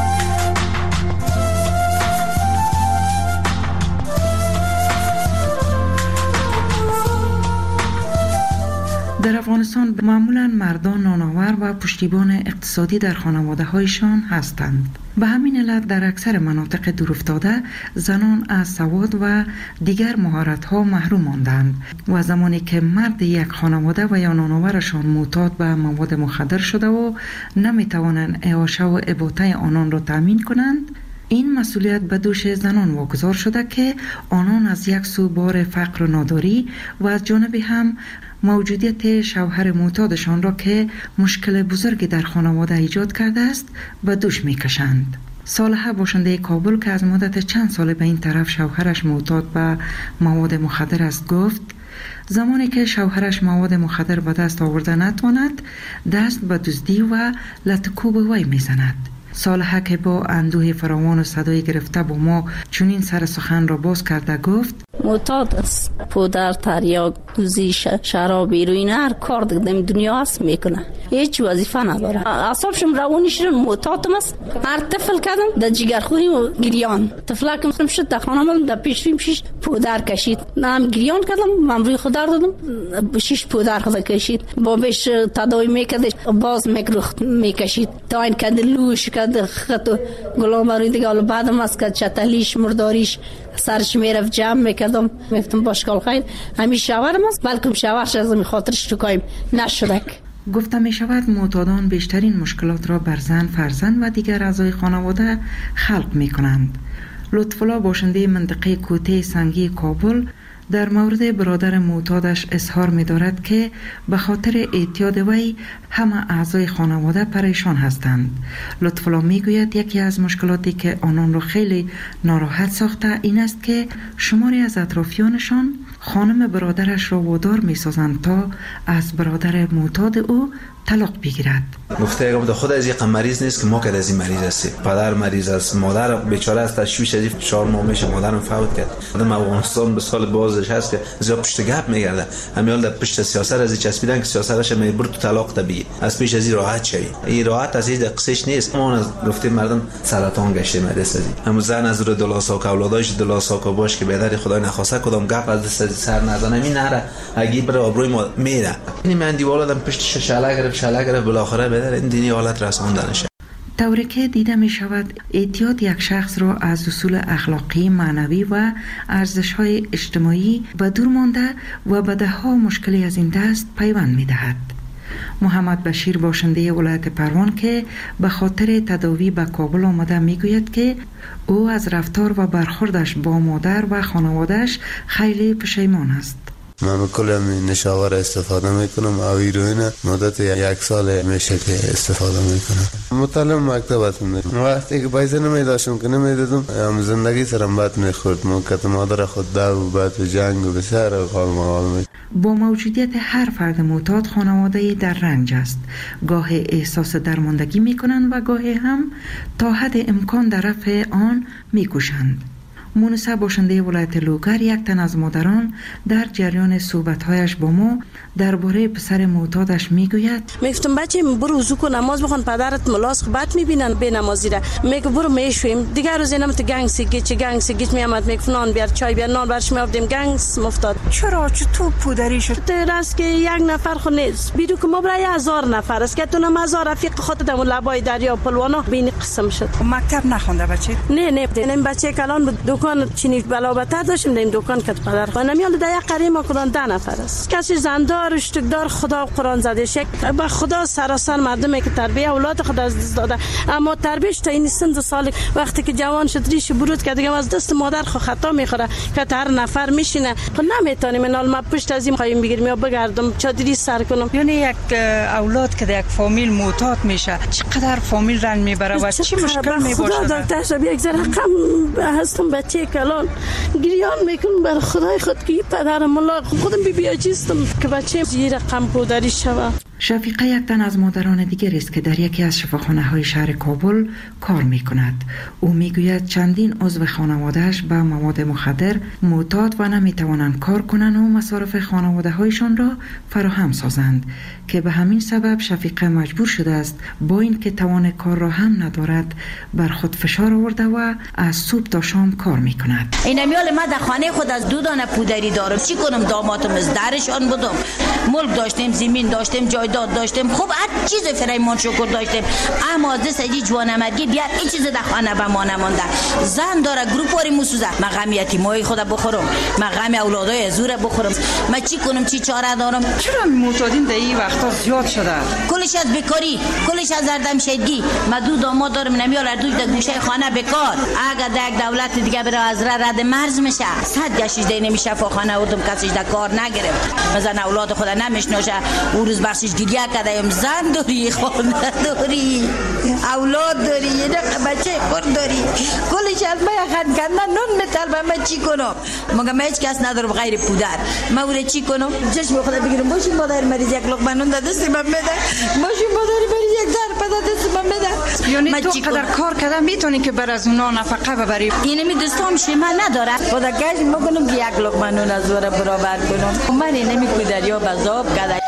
در افغانستان معمولاً مردان نانآور و پشتیبان اقتصادی در خانواده‌هایشان هستند. به همین علت در اکثر مناطق دورافتاده زنان از سواد و دیگر مهارت‌ها محروم ماندند و زمانی که مرد یک خانواده و یا نانآورشان معتاد به مواد مخدر شده و نمی‌توانند اعاشه و اباطه آنان را تأمین کنند، این مسئولیت به دوش زنان واگذار شده که آنان از یک سو بار فقر و ناداری و از جانب هم موجودیت شوهر معتادشان را که مشکل بزرگی در خانواده ایجاد کرده است به دوش می‌کشند. صالحه باشنده کابل که از مدت چند سال به این طرف شوهرش معتاد به مواد مخدر است گفت زمانی که شوهرش مواد مخدر به دست آورده نتواند دست به دزدی و لطکوب وی میزند. صالحه که با اندوه فراوان و صدای گرفته با ما چنین سر سخن را باز کرده گفت معتاد است، پودر، تریاک، کوزی شراب ایروین هر کار دیگه دنیا هست میکنه، هیچ وظیفه نداره. اعصابشم روانیش معتادم است. هر طفل کردم در جگرخوری و گریان، طفلکم شد در خانم در پیشیم 6 پودر کشید، نام گریان کردم، من روی خود دادم 6 پودر خود کشید، بابش تداوی میکرد باز میکروخت میکشید تا این کد لوش کد خط گلامری دیگه. حالا بعدم از کد چتلیش مرداریش سرش میرفت جمع میکردم، میفتم باشکال خیر همین شاورم است، بلکم شاورش از می خاطرش تو کایم نشدک. گفته می شود معتادان بیشترین مشکلات را بر زن، فرزند و دیگر اعضای خانواده خلق می کنند. لطفالله باشنده منطقه کوته سنگی کابل در مورد برادر معتادش اظهار می دارد که به خاطر اعتیاد وی همه اعضای خانواده پریشان هستند. لطفالله می گوید یکی از مشکلاتی که آنان را خیلی ناراحت ساخته این است که شماری از اطرافیانشان خانم برادرش را وادار می سازند تا از برادر معتاد او طلاق بگیرد. گفته اگه خود از یک مریض نیست که ما که از این مریض هستیم، پدر مریض است، مادر بیچاره است، تشویش از 4 ماه میشه مادرم فوت کرد. آدم افغانستان به سال بازش هست که زیاد پشت گپ میگرده، همیال در پشت سیاست از چسبیدن که سیاستش میبر تو طلاق طبیعی از پیش از این راحت شوی. این راحت از این قصهش نیست. ما از گفتیم مردم سرطان گشته مدرس از همون زن از رو دلاساک اولاداش دلاساک باش که بدر خدای نخواسته کدام گپ از دست سر نزنه می نره اگه بر آبروی ما میره. این من دیوالادم پشت شاله گرفت بالاخره بدر این دینی حالت رساندنشه. طوری که دیده می شود اعتیاد یک شخص را از اصول اخلاقی، معنوی و ارزش‌های اجتماعی به دور مانده و به ده‌ها مشکلی از این دست پیوند می دهد. محمد بشیر باشنده ولایت پروان که به خاطر تداوی به کابل آمده می گوید که او از رفتار و برخوردش با مادر و خانوادهش خیلی پشیمان است. من کلم نشاور استفاده میکنم، اویروین مدت 1 سال میشه که استفاده میکنم. مطالعه مکتبتون دارم. وقتی که پیسه نمیداشتم که نمیدادم زندگی سرم بد میخورد. موقت مادر خود دو بعد جنگ و بسیار قال. با موجودیت هر فرد معتاد خانواده در رنج است. گاه احساس درماندگی میکنند و گاه هم تا حد امکان در رفع آن میکوشند. مونسه باشنده ولایت لوگر یک تن از مادران در جریان صحبت‌هایش با ما درباره پسر معتادش میگوید میگفتم بچه برو وضو کن نماز بخون، پدرت ملاس بد میبینن به نمازی را میگه برو میشویم. دیگر روز اینم تو گنگ سیگیت میامد میگفت نان بیار چای بیار، نان برش میافتیم گنگ مفتاد. چرا تو پودری شد؟ درست که یک نفر خو نیست بیرو که ما برای 1000 نفر است که تو نم 1000 رفیق خودت در لبای دریا پلوانا بین قسم شد. مکتب نخونده بچه؟ نه این بچه کلان بود دکان چینی بلابتر داشتیم در این دکان که پدر خانم میاد در یک قریه ما کدان 10 نفر است. کسی زندار اشتکدار خدا قرآن زده شک با خدا سراسر مردمی که تربیت اولاد خود از دست داده، اما تربیتش تا این سن سال وقتی که جوان شد ریش برود که دیگه از دست مادر خو خطا میخوره که هر نفر میشینه خب نمیتونیم نال ما پشت از این خواهیم بگیریم یا بگردم چادری سر کنم. یعنی یک اولاد که در یک فامیل معتاد میشه چقدر فامیل رنج میبره و چی مشکل میباشه؟ خدا دکتر یک ذره رقم هستم بچه کلان گریان میکنم بر خدای خود که پدر ملا خودم بیاجیستم که بچه یه رقم پودری شوه. شفیقه یک تن از مادران دیگر است که در یکی از شفاخانه‌های شهر کابل کار می‌کند. او میگوید چندین عضو خانواده‌اش به مواد مخدر معتاد و نمی‌توانند کار کنند و مصارف خانواده‌هایشان را فراهم سازند که به همین سبب شفیقه مجبور شده است با اینکه توان کار را هم ندارد بر خود فشار آورده و از صبح تا شام کار می‌کند. این میال ما در خانه خود از 2 دانه پودری دارم، چی کنم؟ دامادم از درشان بودم، ملک داشتیم، زمین داشتیم، جایداد داشتیم، خوب هر چیز فرایمان شکر داشتیم، اما از دست ای جوانمردی بیار این چیز در خانه به ما نمانده. زن داره گروپاری موسوزه، من غم یتیمای خود بخورم، من غم اولادای زور بخورم، من چی کنم؟ چی چاره دارم؟ چرا معتادین در این وقتا زیاد شده؟ کلش از بیکاری، کلش از زردمشدگی. من 2 داماد دارم، نمیال دوش در گوشه خانه بیکار. اگر در یک دولت دیگه بره از رد مرز میشه، 100 گشیش دی نمیشه فخانه بودم کسیش در کار نگرفت. مثلا اولاد خود نمیشناسه، او روز بخشش گریه کردیم. زن داری، خانه داری، اولاد داری، یه بچه خود داری، کلش از من خند کردن نون میطلبم. من چی کنم؟ مگه هیچ کس ندارم غیر پودر، من اوره چی کنم؟ چشم خدا بگیرم باشی مادر مریض یک لقمه نون در دست من بده، باشی مادر مریض یک ظرف پدر من میده. یعنی تو قدر کار کردن میتونی که بر از اونا نفقه ببری؟ اینمی دستام شما نداره. خدا گاز میکنم که یک لقمه نون از ور برابر کنم. من اینمی کو دریا بزاب کرده.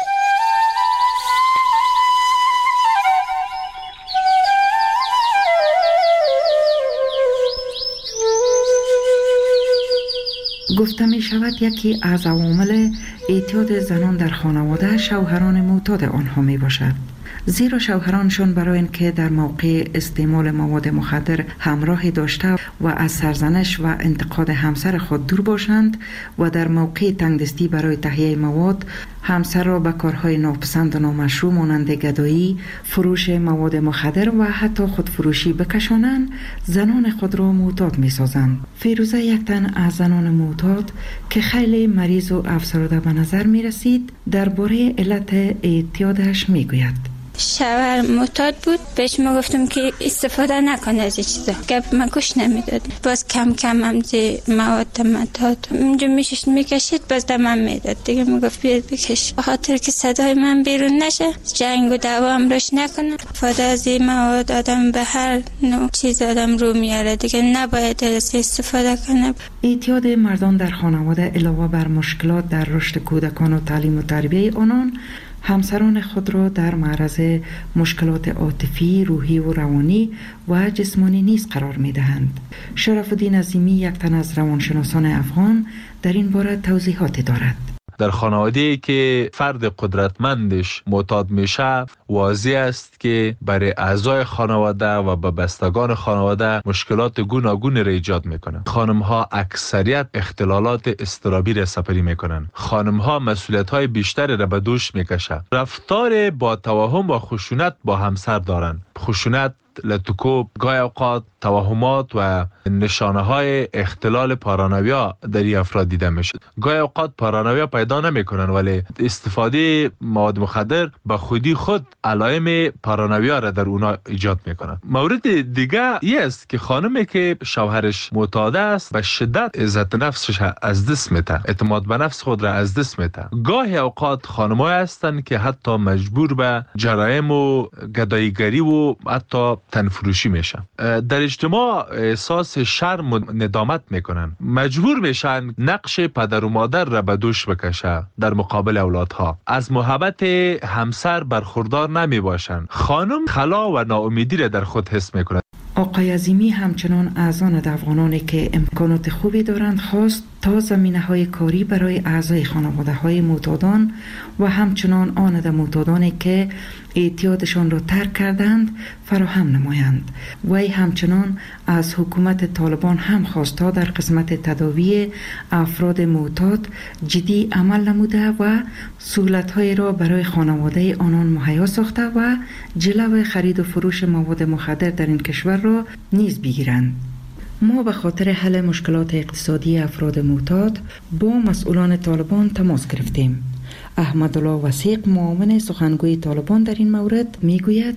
گفته می شود یکی از عوامل اعتیاد زنان در خانواده شوهران معتاد آنها می باشد. زیرا شوهرانشون برای اینکه در موقع استعمال مواد مخدر همراهی داشته و از سرزنش و انتقاد همسر خود دور باشند و در موقع تنگدستی برای تهیه مواد همسر را به کارهای ناپسند و نامشروع مانند گدایی، فروش مواد مخدر و حتی خودفروشی بکشانند، زنان خود را معتاد می سازند. فیروزه یک تن از زنان معتاد که خیلی مریض و افسرده به نظر می رسید درباره علت اعتیادش می گوید. شوهر معتاد بود، بهش ما گفتم که استفاده نکنه از این چیزا، گپ من گوش نمیداد. باز کم کم هم دی مواد مداد اونجا میشش میکشید، باز دمم میداد دیگه. میگفت بیاد بکش، به خاطر که صدای من بیرون نشه، جنگ و دعوا هم روش نکنه. استفاده از این مواد آدم به هر نوع چیز آدم رو میاره دیگه، نباید از استفاده کنه. اعتیاد مردان در خانواده علاوه بر مشکلات در رشد کودکان و تعلیم و تربیه آنان، همسران خود را در معرض مشکلات عاطفی، روحی و روانی و جسمانی نیز قرار می دهند. شرف الدین عظیمی یک تن از روانشناسان افغان در این باره توضیحاتی دارد. در خانواده‌ای که فرد قدرتمندش معتاد میشه، واضح است که برای اعضای خانواده و به بستگان خانواده مشکلات گوناگونی را ایجاد میکنن. خانم‌ها اکثریت اختلالات اضطرابی را سپری میکنن. خانم‌ها مسئولیت‌های بیشتری را به دوش میکشن. رفتار با توهم و خشونت با همسر دارن. خشونت، لطوکوب، گاهی اوقات توهمات و نشانه های اختلال پارانویا در این افراد دیده میشه. گاهی اوقات پارانویا پیدا نمیکنن، ولی استفاده مواد مخدر به خودی خود علائم پارانویا را در اونا ایجاد میکنن. مورد دیگه این است که خانمی که شوهرش معتاد است به شدت عزت نفسش از دست میده، اعتماد به نفس خود را از دست میده. گاهی اوقات خانم‌ها هستند که حتی مجبور به جرایم و گداییگری و حتی تنفروشی میشن. در اجتماع احساس شرم و ندامت میکنن، مجبور میشن نقش پدر و مادر را به دوش بکشه در مقابل اولادها. از محبت همسر برخوردار نمی باشن. خانم خلا و ناامیدی را در خود حس میکنه. آقای عظیمی همچنان از آن افغانانی که امکانات خوبی دارند خواست تا زمینه‌های کاری برای اعضای خانواده‌های معتادان و همچنان آن معتادانی که اعتیادشان را ترک کردند فراهم نمایند. وی همچنان از حکومت طالبان هم خواست تا در قسمت تداوی افراد معتاد جدی عمل نموده و سهولت‌های را برای خانواده آنان مهیا ساخته و جلو خرید و فروش مواد مخدر در این کشور را نیز بگیرند. ما به خاطر حل مشکلات اقتصادی افراد معتاد با مسئولان طالبان تماس گرفتیم. احمدالله وثیق، معاون سخنگوی طالبان در این مورد میگوید: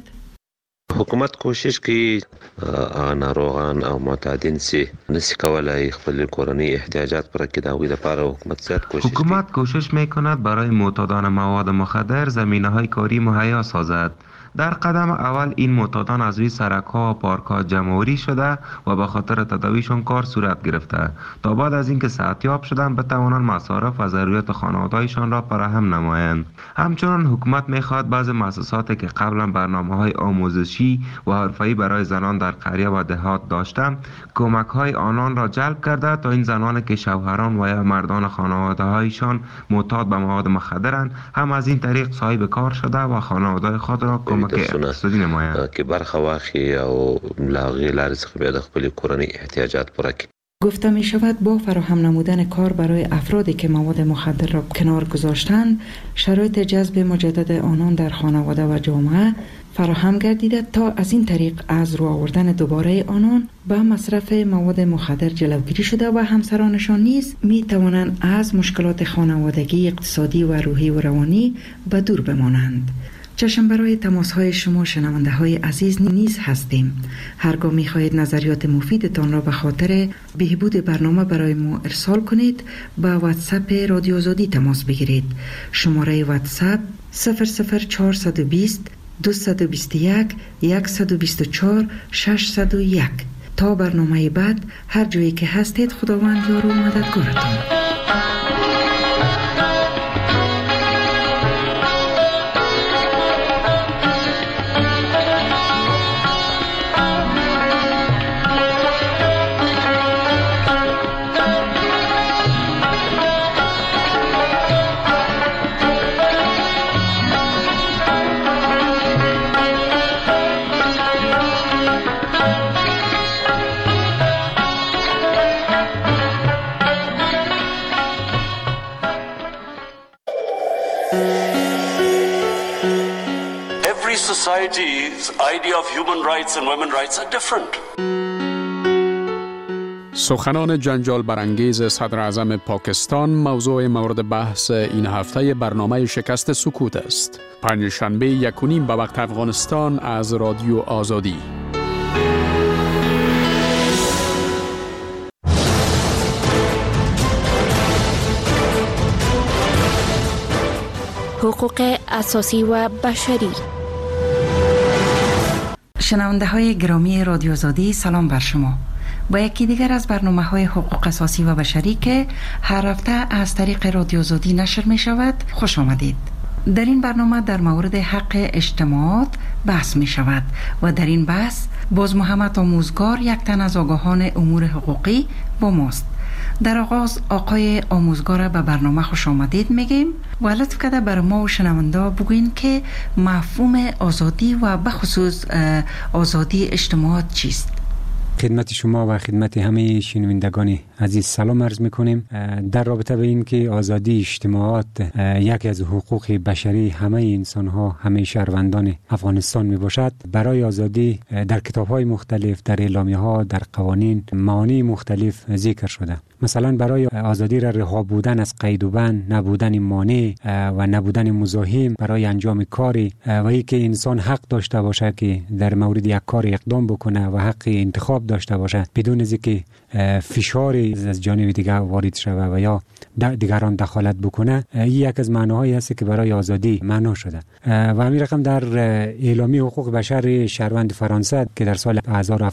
حکومت کوشش کی ناروغان او معتادین سی نسی کولای خپل کورنی احتیاجات پوره کړي. دا وی لپاره حکومت کوشش میکند برای معتادان مواد مخدر زمینه‌های کاری مهیا سازد. در قدم اول این معتادان از روی سرک‌ها و پارک‌ها جمع‌آوری شده و به خاطر تداویشان کار صورت گرفته تا بعد از اینکه صحتیاب شدند بتوانند مصارف و ضروریات خانواده‌هایشان را فراهم نمایند. همچنین حکومت می‌خواهد بعضی مؤسساتی که قبلا برنامه‌های آموزشی و حرفه‌ای برای زنان در قریه و دهات داشتند کمک‌های آنان را جلب کرده تا این زنانی که شوهران و یا مردان خانواده‌هایشان معتاد به مواد مخدرند هم از این طریق صاحب کار شده و خانواده خود را که برخه واخی او لاغی لارز بیا د خپل کورنی احتیاجات پوره کړي. گفته می شود با فراهم نمودن کار برای افرادی که مواد مخدر را کنار گذاشتند، شرایط جذب مجدد آنان در خانواده و جامعه فراهم گردیده تا از این طریق از رو آوردن دوباره آنان به مصرف مواد مخدر جلوگیری شده و همسرانشان نیز می توانند از مشکلات خانوادگی، اقتصادی و روحی و روانی به دور بمانند. چشم برای تماس‌های شما شنونده‌های عزیز نیز هستیم. هرگاه می‌خواهید نظریات مفیدتان را به خاطر بهبود برنامه برای ما ارسال کنید، با واتساپ رادیو آزادی تماس بگیرید. شماره واتساپ 00420 221 124 601. تا برنامه بعد هر جایی که هستید خداوند یار و مددگارتان. Society's idea of human rights and women's rights are different. سخنان جنجال برانگیز صدر اعظم پاکستان موضوع مورد بحث این هفته برنامه شکست سکوت است. پنجشنبه 1:30 به وقت افغانستان از رادیو آزادی. حقوق اساسی و بشری. شنونده های گرامی رادیو آزادی، سلام بر شما. با یکی دیگر از برنامه های حقوق اساسی و بشری که هر هفته از طریق رادیو آزادی نشر می شود خوش آمدید. در این برنامه در مورد حق اجتماعات بحث می شود و در این بحث باز محمد آموزگار، یک تن از آگاهان امور حقوقی با ماست. در آغاز آقای آموزگار به برنامه خوش آمدید میگیم و لطف کرده بر ما و شنونده بگوین که مفهوم آزادی و بخصوص آزادی اجتماعات چیست؟ خدمت شما و خدمت همه شنوندگان عزیز سلام عرض میکنیم. در رابطه به این که آزادی اجتماعات یکی از حقوق بشری همه انسان ها، همه شهروندان افغانستان می باشد، برای آزادی در کتاب های مختلف، در اعلامیه ها، در قوانین معانی مختلف ذکر شده. مثلا برای آزادی را رها بودن از قید و بند، نبودن مانع و نبودن مزاحم برای انجام کاری و اینکه انسان حق داشته باشه که در مورد یک کار اقدام بکنه و حق انتخاب داشته باشه بدون از اینکه فشاری از جانب دیگر وارد شود و یا دیگران دخالت بکنه. این یک از معناهایی است که برای آزادی معنا شده و همین رقم در اعلامیه حقوق بشر شهروند فرانسه که در سال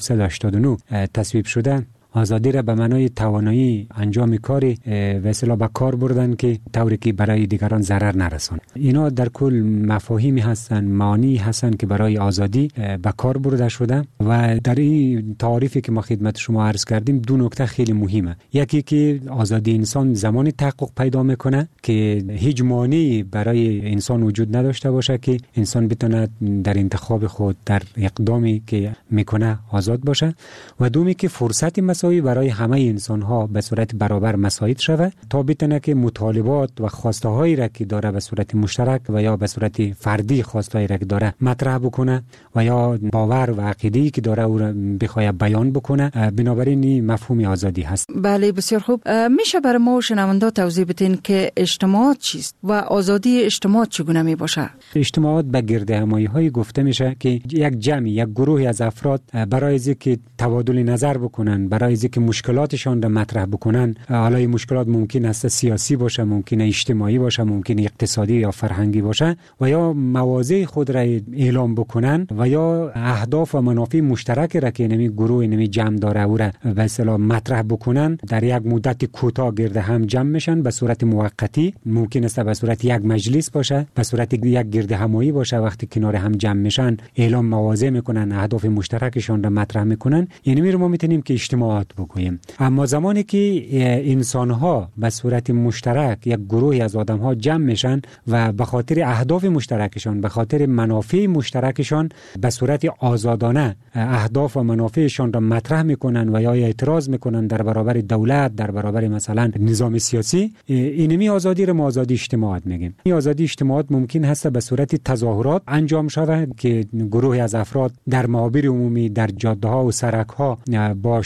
1789 تصویب شده، آزادی را به معنای توانایی انجام کاری و اصطلاح به کار بردن که طوری که برای دیگران ضرر نرسونه. اینا در کل مفاهیمی هستن، معانی هستن که برای آزادی به کار برده شده و در این تعریفی که ما خدمت شما عرض کردیم دو نکته خیلی مهمه. یکی که آزادی انسان زمانی تحقق پیدا میکنه که هیچ مانعی برای انسان وجود نداشته باشه که انسان بتونه در انتخاب خود، در اقدامی که میکنه آزاد باشه، و دومی که فرصت مساوی برای همه انسان ها به صورت برابر مساعد شود تا بتونه که مطالبات و خواسته هایی را که داره به صورت مشترک و یا به صورت فردی خواسته هایی را که داره مطرح بکنه و یا باور و عقیده‌ای که داره او را بخواد بیان بکنه. بنابراین این مفهوم آزادی هست. بله، بسیار خوب. میشه برای ما و شنونده توضیح بدین که اجتماعات چیست و آزادی اجتماعات چگونه می باشه؟ اجتماعات به گرد همایی های گفته میشه که یک جمعی، یک گروهی از افراد برای اینکه تبادل نظر بکنن، برای اینکه مشکلاتشان را مطرح بکنن، حالا این مشکلات ممکن است سیاسی باشه، ممکن اجتماعی باشه، ممکن اقتصادی یا فرهنگی باشه، و یا مواضع خود را اعلام بکنن و یا اهداف و منافع مشترک را که نمی گروه نمی جمع داره او را به اصطلاح مطرح بکنن، در یک مدت کوتاه گرد هم جمع میشن به صورت موقتی. ممکن است به صورت یک مجلس باشه، به صورت یک گرد همایی باشه، وقتی کنار هم جمع میشن اعلام مواضع میکنن، اهداف مشترکشان را مطرح میکنن. یعنی ما میتونیم که اجتماعات بگوییم. اما زمانی که انسان‌ها به صورت مشترک، یک گروهی از آدم‌ها جمع میشن و به خاطر اهداف مشترکشان، به خاطر منافع مشترکشان به صورت آزادانه اهداف و منافعشان را مطرح میکنن و یا اعتراض میکنن در برابر دولت، در برابر مثلا نظام سیاسی، اینمی آزادی را ما آزادی اجتماعات میگیم. این آزادی اجتماعات ممکن هست به صورت تظاهرات انجام شود که گروهی از افراد در محاور عمومی، در جاده‌ها و سرک‌ها با شعار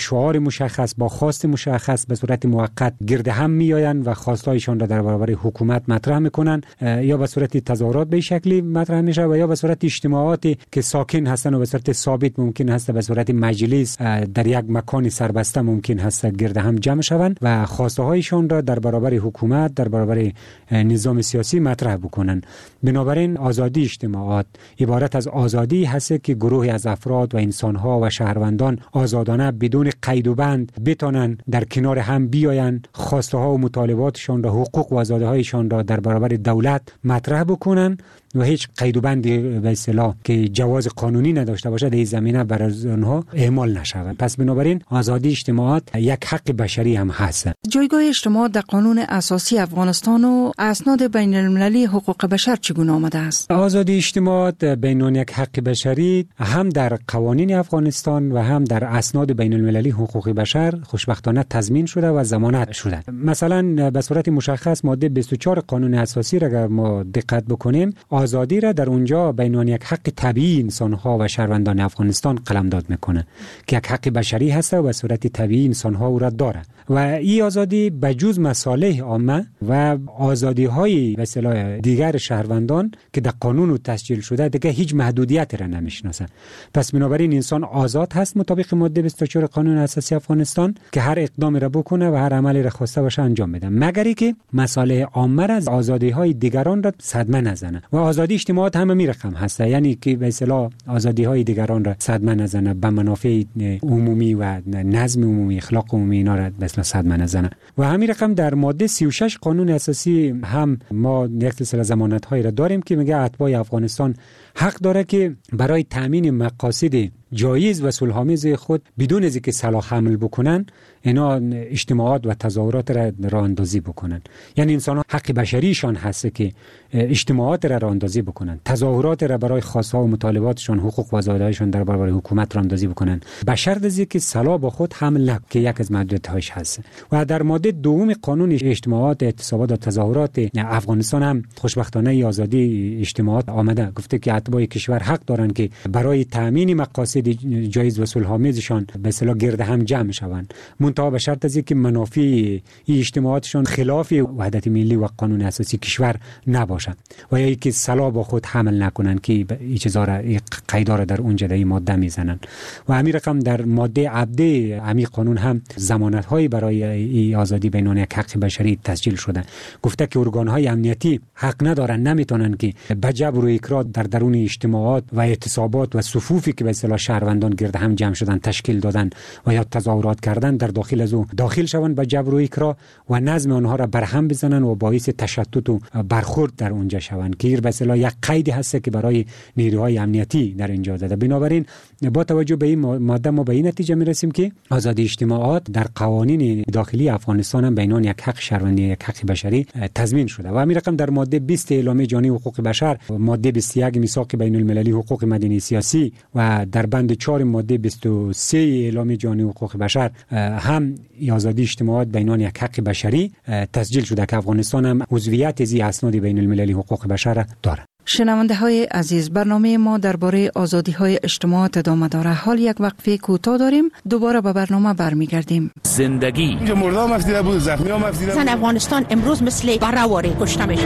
مشخص با خواست مشخص به صورت موقت گرد هم میآیند و خواستایشان را در برابر حکومت مطرح میکنن، یا به صورت تظاهرات به شکلی مطرح میشه و یا به صورت اجتماعاتی که ساکن هستن و به صورت ثابت ممکن هست به صورت مجلس در یک مکان سربسته ممکن هست گرد هم جمع شوند و خواسته هایشان را در برابر حکومت، در برابر نظام سیاسی مطرح بکنن. بنابراین آزادی اجتماعات عبارت از آزادی هست که گروهی از افراد و انسانها و شهروندان آزادانه بدون قید و بند بتونن در کنار هم بیایند، خواسته ها و مطالباتشان را، حقوق و آزادی هایشان را در برابر دولت مطرح بکنن و هیچ قید و بندی به اصطلاح که جواز قانونی نداشته باشه در این زمینه برای آنها اعمال نشود. پس بنابراین آزادی اجتماعات یک حق بشری هم هست. جایگاه اجتماعات در قانون اساسی افغانستان و اسناد بین المللی حقوق بشر چگونه آمده است؟ آزادی اجتماعات بینون یک حق بشری هم در قوانین افغانستان و هم در اسناد بین المللی حقوق بشر خوشبختانه تضمین شده و ضمانت شده. مثلا به صورت مشخص ماده 24 قانون اساسی را اگر ما دقت بکنیم، آزادی را در اونجا بینان یک حق طبیعی انسان‌ها و شهروندان افغانستان قلمداد میکنه که یک حق بشری هست و به صورت طبیعی انسان‌ها او را داره و این آزادی بجز مصالح عامه و آزادی‌های به اصطلاح دیگر شهروندان که در قانون تسجیل شده دیگه هیچ محدودیتی را نمیشناسه. پس بنابراین انسان آزاد هست مطابق ماده 24 قانون اساسی افغانستان که هر اقدامی را بکنه و هر عملی را خواسته باشه انجام بده، مگر اینکه مصالح عامه را از آزادی‌های دیگران را صدمه نزنه. و آزادی اجتماعات هم همین رقم هست، یعنی که به اصطلاح آزادی‌های دیگران را صدمه نزنه، به منافع عمومی و نظم عمومی، اخلاق عمومی اینا را به اصطلاح صدمه نزنه. و همین رقم در ماده 36 قانون اساسی هم ما یک سلسله ضمانت‌هایی را داریم که میگه اتباع افغانستان حق داره که برای تامین مقاصد جایز و صلح‌آمیز خود بدون از اینکه سلاح حمل بکنن اینا اجتماعات و تظاهرات را راه اندازی بکنن. یعنی انسان حق بشریشان هست که اجتماعات را راه اندازی بکنن، تظاهرات را برای خواست‌ها و مطالباتشان، حقوق و آزادی‌هایشان در برابر حکومت راه اندازی بکنن، به شرط از اینکه سلاح با خود حمل نکنند که یک از محدودیت‌هاش هست. و در ماده دوم قانون اجتماعات، اعتصابات و تظاهرات افغانستان هم خوشبختانه آزادی اجتماعات آمده، گفته که اتباع کشور حق دارند که برای تامین مقاصد جایز و صلح‌آمیزشان به اصطلاح گرد هم جمع شوند، منتها به شرط از اینکه منافع این اجتماعاتشان خلاف وحدت ملی و قانون اساسی کشور نباشد و یا اینکه سلاح با خود حمل نکنند که این چیزا را قیدا را در اونجا در این ماده میزنن. و همین رقم در ماده عبده همین قانون هم ضمانت‌های برای این آزادی بینان یک حق بشری تسجیل شده، گفته که ارگان‌های امنیتی حق ندارن، نمیتونن که به جبر و اکراه در درون اجتماعات و اعتصابات و صفوفی که به اصطلاح شهروندان گرد هم جمع شدن تشکیل دادن و یا تظاهرات کردن در داخل از او داخل شوند به جبر و اکراه و نظم آنها را برهم بزنن و باعث تشتت و برخورد در اونجا شوند که به اصطلاح یک قیدی هست که برای نیروهای امنیتی در اینجا داده. بنابراین با توجه به این ماده ما به این نتیجه میرسیم که آزادی اجتماعات در قوانین داخلی افغانستان هم بینان یک حق شهروندی، یک حق بشری تضمین شده. و همین رقم در ماده 20 اعلامیه جهانی حقوق بشر، ماده 21 میثاق بین المللی حقوق مدنی سیاسی و در بند 4 ماده 23 اعلامیه جهانی حقوق بشر هم آزادی اجتماعات بینان یک حق بشری تسجیل شده که افغانستان هم عضویت از اسناد بین المللی حقوق بشر دارد. شنونده های عزیز، برنامه ما درباره آزادی های اجتماعات ادامه داره. حال یک وقفه کوتاه داریم، دوباره به برنامه برمیگردیم. زندگی اینجا مردم افتیده بود، زخمی هم افتیده بود. افغانستان امروز مثل برآوری کشته میشه.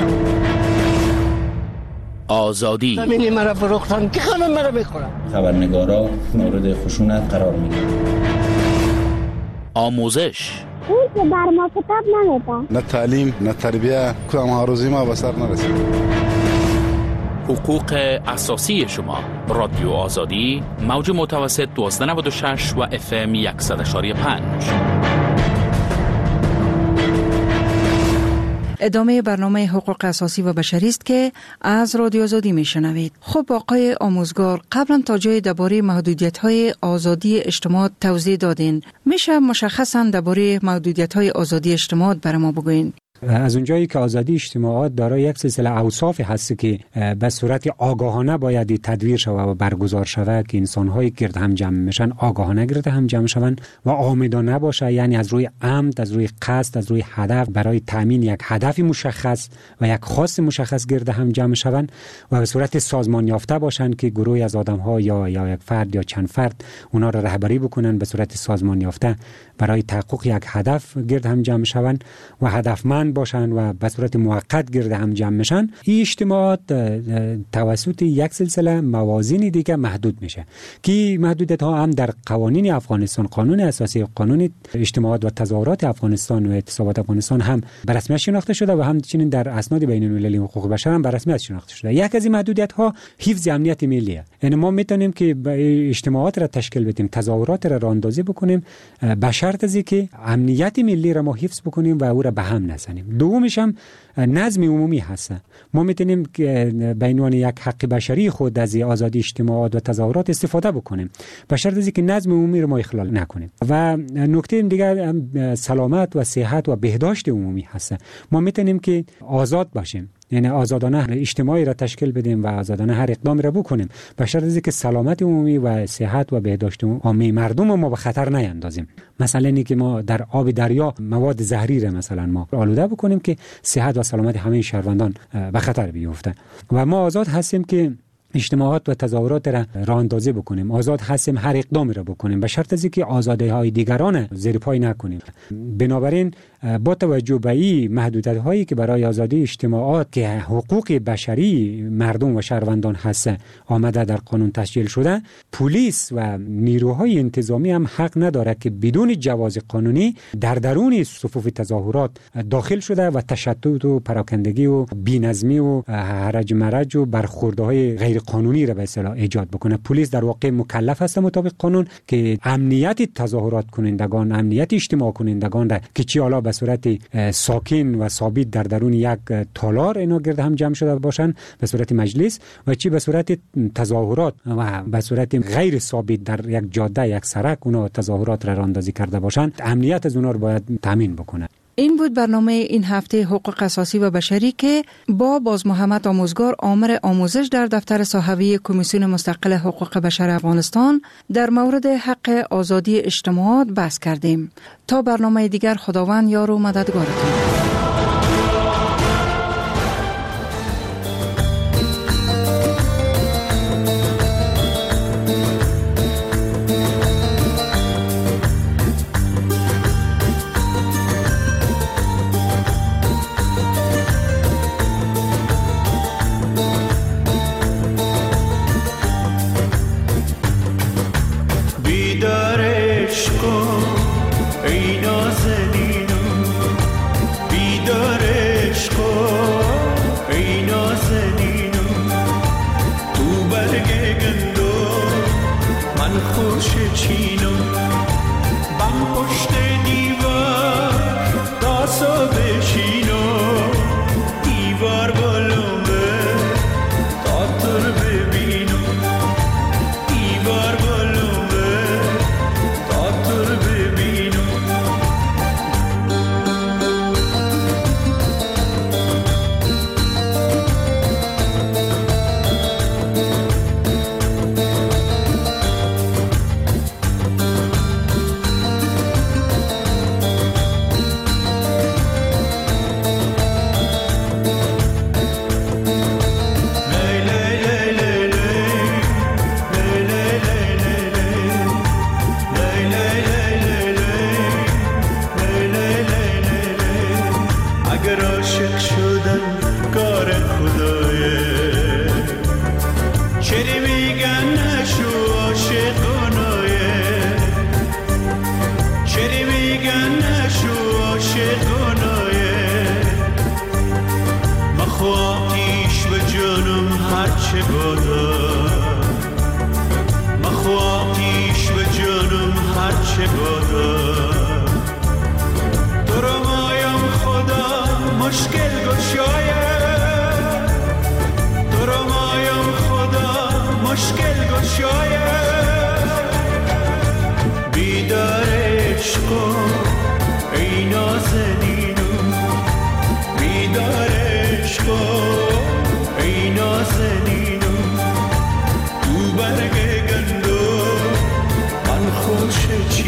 آزادی زمین مرا فروختن که خانم مرا بخورم. خبرنگارا مورد خشونت قرار میگیرن. آموزش اون که بر ما کتاب نمیده، نه تعلیم نه تربیه، کدام آرزوی ما به سر نرسید. حقوق اساسی شما. رادیو آزادی، موج متوسط 1296 و FM 100.5. ادامه برنامه حقوق اساسی و بشری است که از رادیو آزادی میشنوید. خب آقای آموزگار، قبلا تا جای درباره محدودیت‌های آزادی اجتماع توضیح دادین. میشه مشخصاً درباره محدودیت‌های آزادی اجتماع برای ما بگوین؟ از اونجایی که آزادی اجتماعات دارای یک سلسله اوصاف هست که به صورت آگاهانه باید تدویر شود و برگزار شود که انسان‌های گرد هم جمع میشن آگاهانه گرد هم جمع شوند و عامدانه باشه، یعنی از روی عمد، از روی قصد، از روی هدف برای تامین یک هدف مشخص و یک خواست مشخص گرد هم جمع شوند و به صورت سازمان یافته باشند که گروهی از آدم‌ها یا یک فرد یا چند فرد اونا را رهبری بکنن به صورت سازمان یافته برای تحقق یک هدف گرد هم جمع شوند و هدفمند باشند و به صورت موقت گرد هم جمع میشن، این اجتماعات توسط یک سلسله موازین دیگه محدود میشه که محدودیت ها هم در قوانین افغانستان، قانون اساسی، قانون اجتماعات و تظاهرات افغانستان و اعتصابات افغانستان هم به رسمیت شناخته شده و همچنین در اسناد بین المللی حقوق بشر هم به رسمیت شناخته شده. یک از این محدودیت ها حفظ امنیت ملیه. یعنی ما میتونیم که اجتماعات را تشکیل بدیم، تظاهرات را راهاندازی بکنیم به شرط از که امنیت ملی را ما حفظ بکنیم و او را به هم نزنیم. دومش هم نظم عمومی هست. ما میتونیم به عنوان یک حق بشری خود از آزادی اجتماعات و تظاهرات استفاده بکنیم به شرط از که نظم عمومی را ما اخلال نکنیم. و نکته دیگر سلامت و صحت و بهداشت عمومی هست. ما میتونیم که آزاد باشیم، یعنی آزادانه اجتماعی را تشکیل بدیم و آزادانه هر اقدامی را بکنیم به شرط از که سلامت عمومی و صحت و بهداشت عمومی مردم ما به خطر نیندازیم. مثلا اینکه ما در آب دریا مواد زهری را مثلا ما آلوده بکنیم که صحت و سلامت همه شهروندان به خطر بیفته. و ما آزاد هستیم که اجتماعات و تظاهرات را راهاندازی بکنیم، آزاد هستیم هر اقدامی را بکنیم به شرط از که آزادی‌های دیگران زیر پای نکنیم. بنابراین با توجه به این محدودیت‌هایی که برای آزادی اجتماعات که حقوق بشری مردم و شهروندان هست آمده در قانون تسجیل شده، پلیس و نیروهای انتظامی هم حق نداره که بدون جواز قانونی در درون صفوف تظاهرات داخل شده و تشدد و پراکندگی و بی‌نظمی و هرج مرج و برخوردهای غیر قانونی را به اصطلاح ایجاد بکنه. پلیس در واقع مکلف است مطابق قانون که امنیت تظاهرات کنندگان، امنیت اجتماع کنندگان را که چی حالا به صورت ساکن و ثابت در درون یک تالار اینا گرد هم جمع شده باشن به صورت مجلس و چی به صورت تظاهرات و به صورت غیر ثابت در یک جاده، یک سرک اونا تظاهرات را راهاندازی کرده باشن، امنیت از اونا رو باید تامین بکنه. این بود برنامه این هفته حقوق اساسی و بشری که با باز محمد آموزگار آمر آموزش در دفتر صحوی کمیسیون مستقل حقوق بشر افغانستان در مورد حق آزادی اجتماعات بحث کردیم. تا برنامه دیگر خداوند یار و مددگارتون.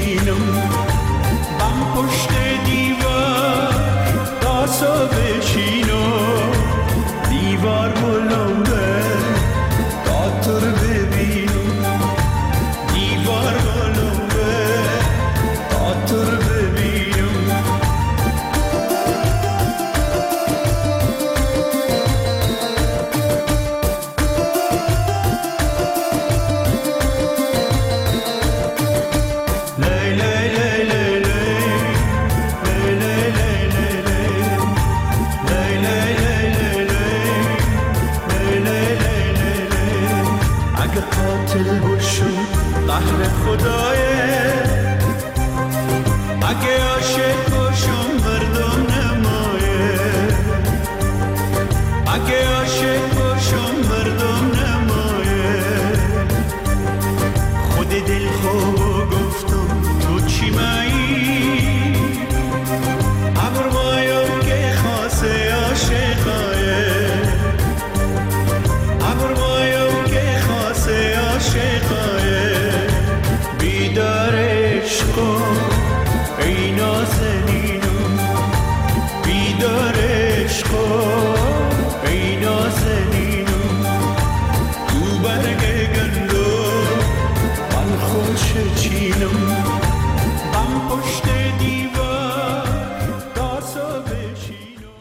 چینم بم پشت دیوار داسو بشی